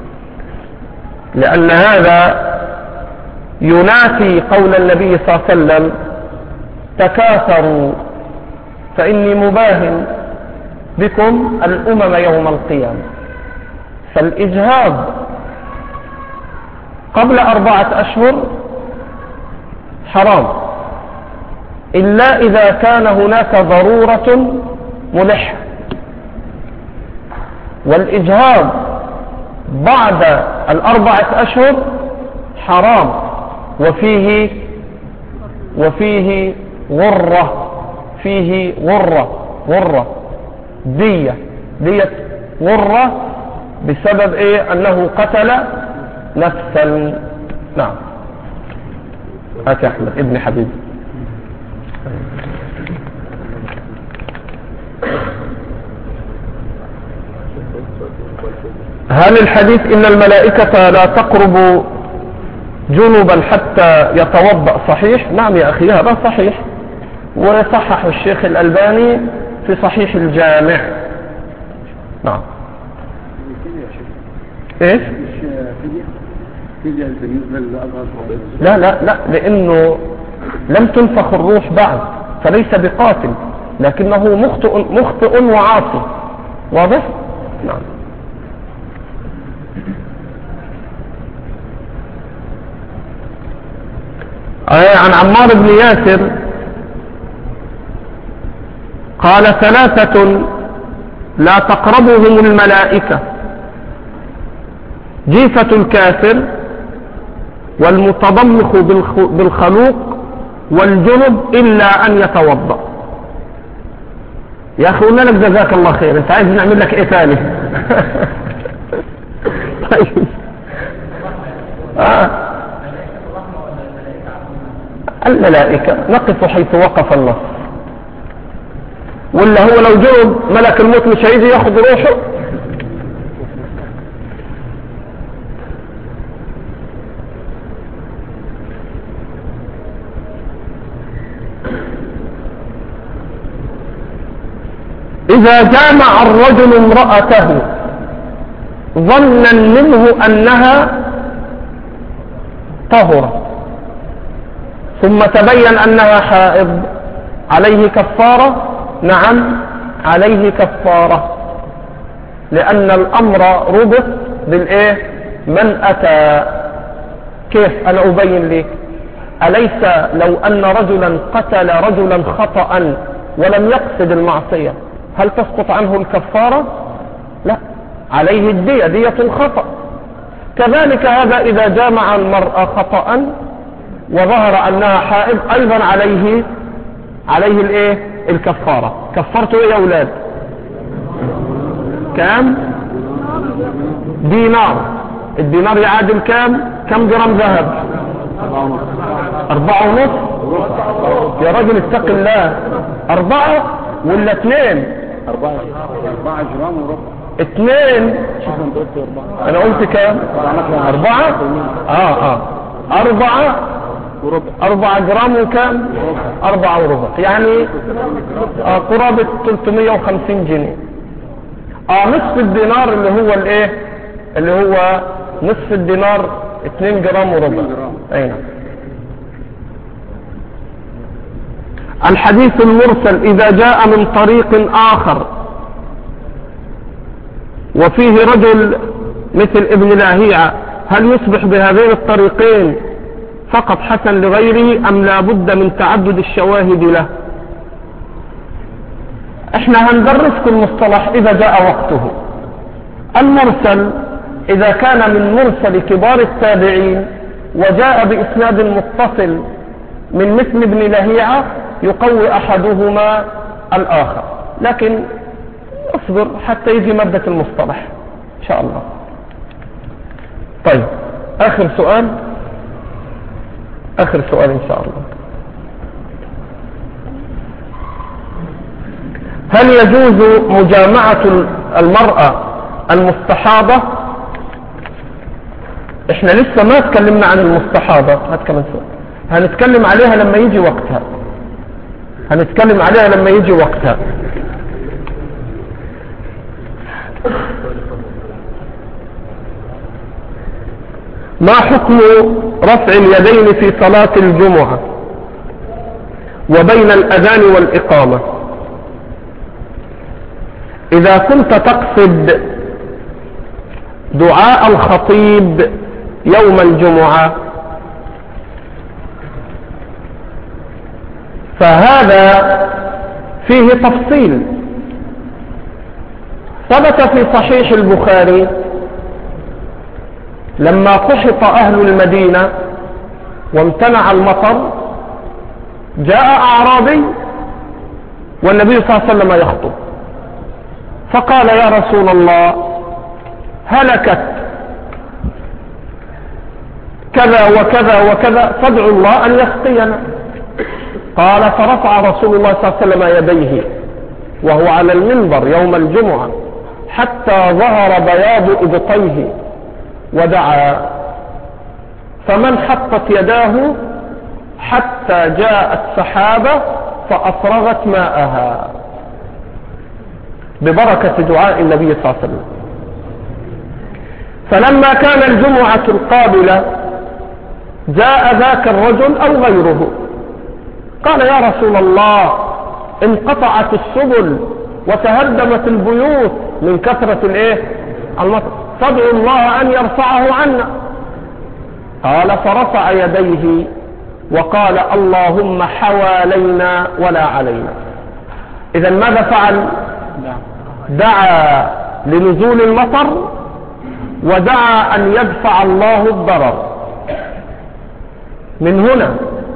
لأن هذا ينافي قول النبي صلى الله عليه وسلم: تكاثروا فإني مباهن بكم الأمم يوم القيامة. فالإجهاض قبل 4 أشهر حرام، إلا إذا كان هناك ضرورة ملحة. والإجهاض بعد 4 أشهر حرام، وفيه غرة دية غرة بسبب ايه؟ انه قتل نفسا. نعم. هات يا احمد ابن حبيب. هل الحديث ان الملائكة لا تقرب جنبا حتى يتوضأ صحيح؟ نعم يا اخي، هذا صحيح، ويصحح الشيخ الألباني في صحيح الجامع. نعم. ايش؟ لا لانه لم تنفخ الروح بعد، فليس بقاتل، لكنه مخطئ وعاصي. واضح؟ نعم. عن عمار بن ياسر قال: 3 لا تقربهم الملائكة: جيفة الكافر، والمتضمخ بالخلوق، والجنب إلا أن يتوضأ. يا أخي قلنا لك جزاك الله خير، أنت عايز نعمل لك إيه ثاني؟ طيب. الملائكة نقف حيث وقف الله، ولا هو لو جنب ملك الموت مش هيجي ياخذ روحه؟ إذا جامع الرجل امرأته ظنا منه أنها طهرة ثم تبين أنها حائض، عليه كفارة؟ نعم، عليه كفارة، لأن الأمر ربط بالإيه؟ من أتى. كيف؟ أنا أبين لك. أليس لو أن رجلا قتل رجلا خطأ ولم يقصد المعصية، هل تسقط عنه الكفارة؟ لا، عليه الدية، دية الخطأ. كذلك هذا إذا جامع المرأة خطأ وظهر أنها حائض، أيضا عليه الإيه؟ الكفارة. كفرته إيه يا أولاد؟ كام؟ دينار. الدينار يعادل كم جرام ذهب؟ 4.5. يا راجل اتق الله، 4 ولا 2؟ 4 جرام وربع. 2. انا قلت كام؟ 4. 4 جرام وكام؟ 4 وربع، يعني قرابة 350 جنيه. نصف الدينار اللي هو الايه، اللي هو نصف الدينار 2 جرام وربع. اي نعم. الحديث المرسل إذا جاء من طريق آخر وفيه رجل مثل ابن لاهيعة، هل يصبح بهذين الطريقين فقط حسن لغيره أم لا بد من تعدد الشواهد له؟ احنا هندرسكم المصطلح إذا جاء وقته. المرسل إذا كان من مرسل كبار التابعين وجاء بإسناد متصل من مثل ابن لاهيعة يقوي أحدهما الآخر، لكن اصبر حتى يجي مادة المصطلح إن شاء الله. طيب، آخر سؤال إن شاء الله. هل يجوز مجامعة المرأة المستحاضة؟ احنا لسه ما اتكلمنا عن المستحاضة، هات كمان سؤال. هنتكلم عليها لما يجي وقتها، ما حكم رفع اليدين في صلاة الجمعة وبين الأذان والإقامة؟ إذا كنت تقصد دعاء الخطيب يوم الجمعة فهذا فيه تفصيل. ثبت في صحيح البخاري لما قحط أهل المدينة وامتنع المطر جاء أعرابي والنبي صلى الله عليه وسلم يخطب، فقال يا رسول الله هلكت كذا وكذا وكذا فادعوا الله أن يسقينا. قال فرفع رسول الله صلى الله عليه وسلم يديه وهو على المنبر يوم الجمعة حتى ظهر بياض إبطيه ودعا، فمن حطت يداه حتى جاءت سحابة فأفرغت ماءها ببركة دعاء النبي صلى الله عليه وسلم. فلما كان الجمعة القابلة جاء ذاك الرجل أو غيره قال يا رسول الله انقطعت السبل وتهدمت البيوت من كثرة المطر، فادعوا الله أن يرفعه عنا. قال فرفع يديه وقال اللهم حوالينا ولا علينا. إذا ماذا فعل؟ دعا لنزول المطر ودعا أن يدفع الله الضرر. من هنا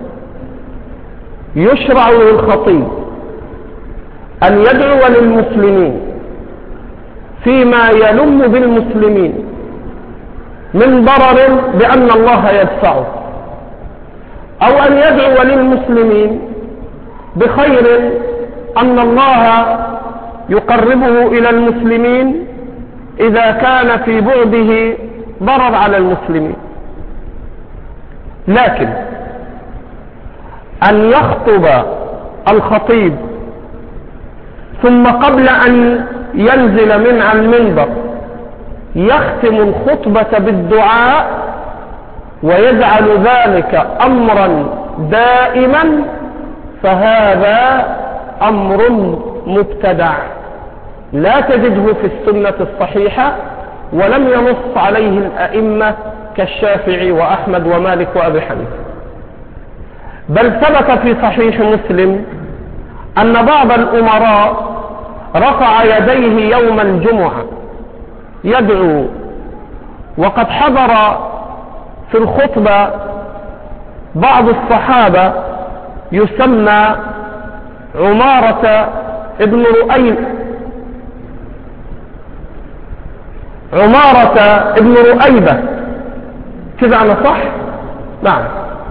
يشرع للخطيب أن يدعو للمسلمين فيما يلم بالمسلمين من ضرر بأن الله يدفعه، أو أن يدعو للمسلمين بخير أن الله يقربه إلى المسلمين إذا كان في بعده ضرر على المسلمين. لكن أن يخطب الخطيب ثم قبل أن ينزل من على المنبر يختم الخطبة بالدعاء ويجعل ذلك أمرا دائما، فهذا أمر مبتدع لا تجده في السنة الصحيحة، ولم ينص عليه الأئمة كالشافعي وأحمد ومالك وأبي حنيفة. بل ثبت في صحيح مسلم أن بعض الأمراء رفع يديه يوم الجمعة يدعو، وقد حضر في الخطبة بعض الصحابة يسمى عمارة ابن رؤيل، عمارة ابن رؤيبة، كذا أنا صح؟ نعم.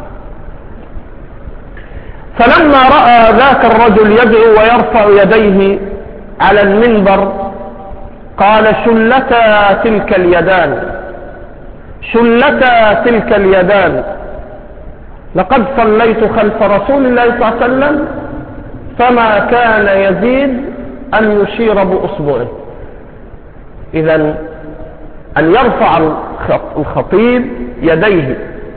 فلما رأى ذاك الرجل يدعو ويرفع يديه على المنبر قال شلتا تلك اليدان، شلتا تلك اليدان، لقد صليت خلف رسول الله صلى الله عليه وسلم فما كان يزيد أن يشير بأصبعه. إذن أن يرفع الخطيب يديه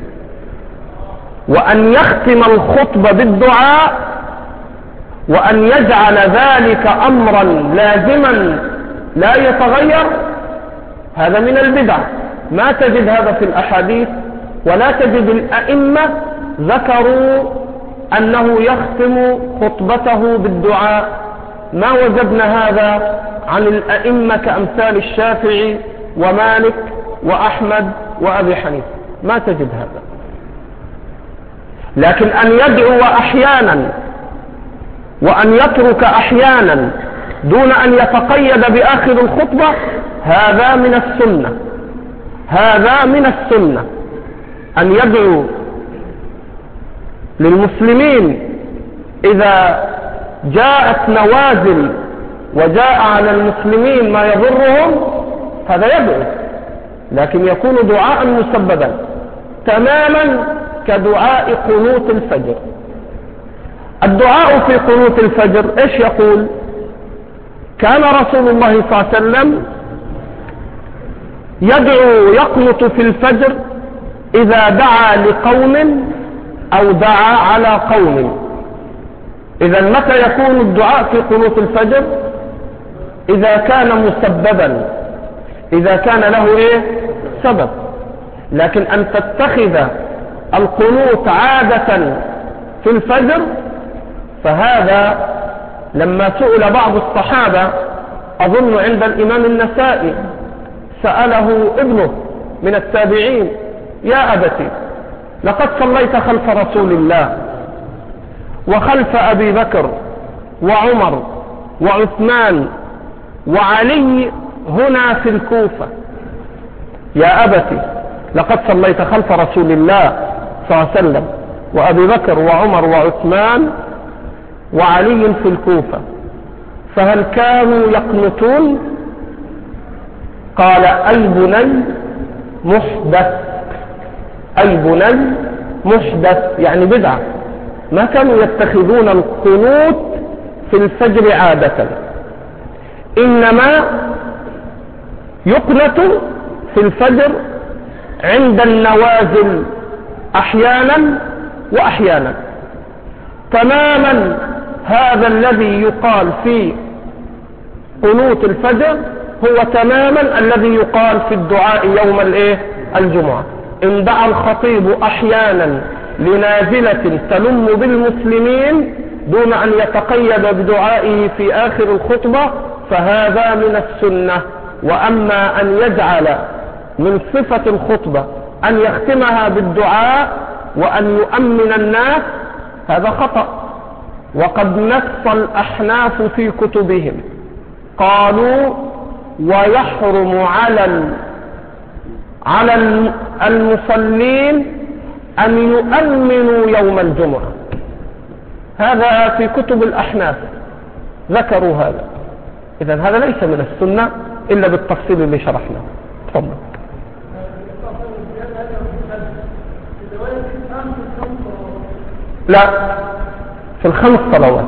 وأن يختم الخطبة بالدعاء وأن يجعل ذلك أمرا لازما لا يتغير، هذا من البدع. ما تجد هذا في الأحاديث، ولا تجد الأئمة ذكروا أنه يختم خطبته بالدعاء. ما وجدنا هذا عن الأئمة كأمثال الشافعي ومالك وأحمد وأبي حنيفة، ما تجد هذا. لكن أن يدعو أحيانا وأن يترك أحيانا دون أن يتقيد بآخر الخطبة، هذا من السنة، هذا من السنة. أن يدعو للمسلمين إذا جاءت نوازل وجاء على المسلمين ما يضرهم، هذا يدعو، لكن يكون دعاء مسببا تماما كدعاء قنوت الفجر. الدعاء في قنوت الفجر ايش يقول؟ كان رسول الله صلى الله عليه وسلم يدعو يقنط في الفجر إذا دعا لقوم أو دعا على قوم. إذا متى يكون الدعاء في قنوت الفجر؟ إذا كان مسببا، إذا كان له إيه؟ سبب. لكن أن تتخذ القنوت عادة في الفجر، فهذا لما سئل بعض الصحابة أظن عند الإمام النسائي، سأله ابنه من التابعين: يا أبتي لقد صليت خلف رسول الله وخلف أبي بكر وعمر وعثمان وعلي هنا في الكوفة، يا أبتي لقد صليت خلف رسول الله صلى الله عليه وسلم وأبي بكر وعمر وعثمان وعلي في الكوفة، فهل كانوا يقنطون؟ قال: أي بني محدث، أي بني محدث، يعني بدعة. ما كانوا يتخذون القنوت في الفجر عادة، إنما يقنط في الفجر عند النوازل أحيانا وأحيانا. تماما هذا الذي يقال في قنوت الفجر هو تماما الذي يقال في الدعاء يوم الجمعة. إن دعا الخطيب أحيانا لنازلة تلم بالمسلمين دون أن يتقيد بدعائه في آخر الخطبة، فهذا من السنة. وأما أن يجعل من صفة الخطبة أن يختمها بالدعاء وأن يؤمن الناس، هذا خطأ. وقد نص الأحناف في كتبهم قالوا: ويحرم على المصلين أن يؤمنوا يوم الجمعة. هذا في كتب الأحناف ذكروا هذا. إذن هذا ليس من السنة إلا بالتفصيل اللي شرحناه. تفضل. لا، في الخمس صلوات،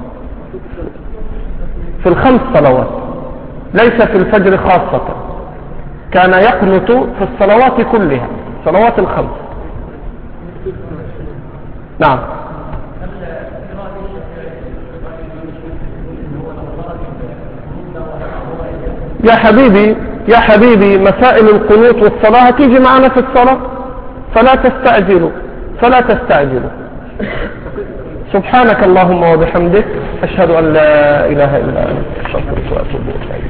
في الخمس صلوات، ليس في الفجر خاصة. كان يقنط في الصلوات كلها، صلوات الخمس. نعم. يا حبيبي مسائل القنوت والصلاة تيجي معنا في الصلاة، فلا تستعجلوا. سبحانك اللهم وبحمدك، أشهد أن لا إله إلا أنت، أستغفرك وأتوب إليك.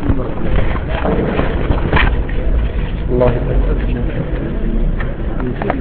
الله يبارك.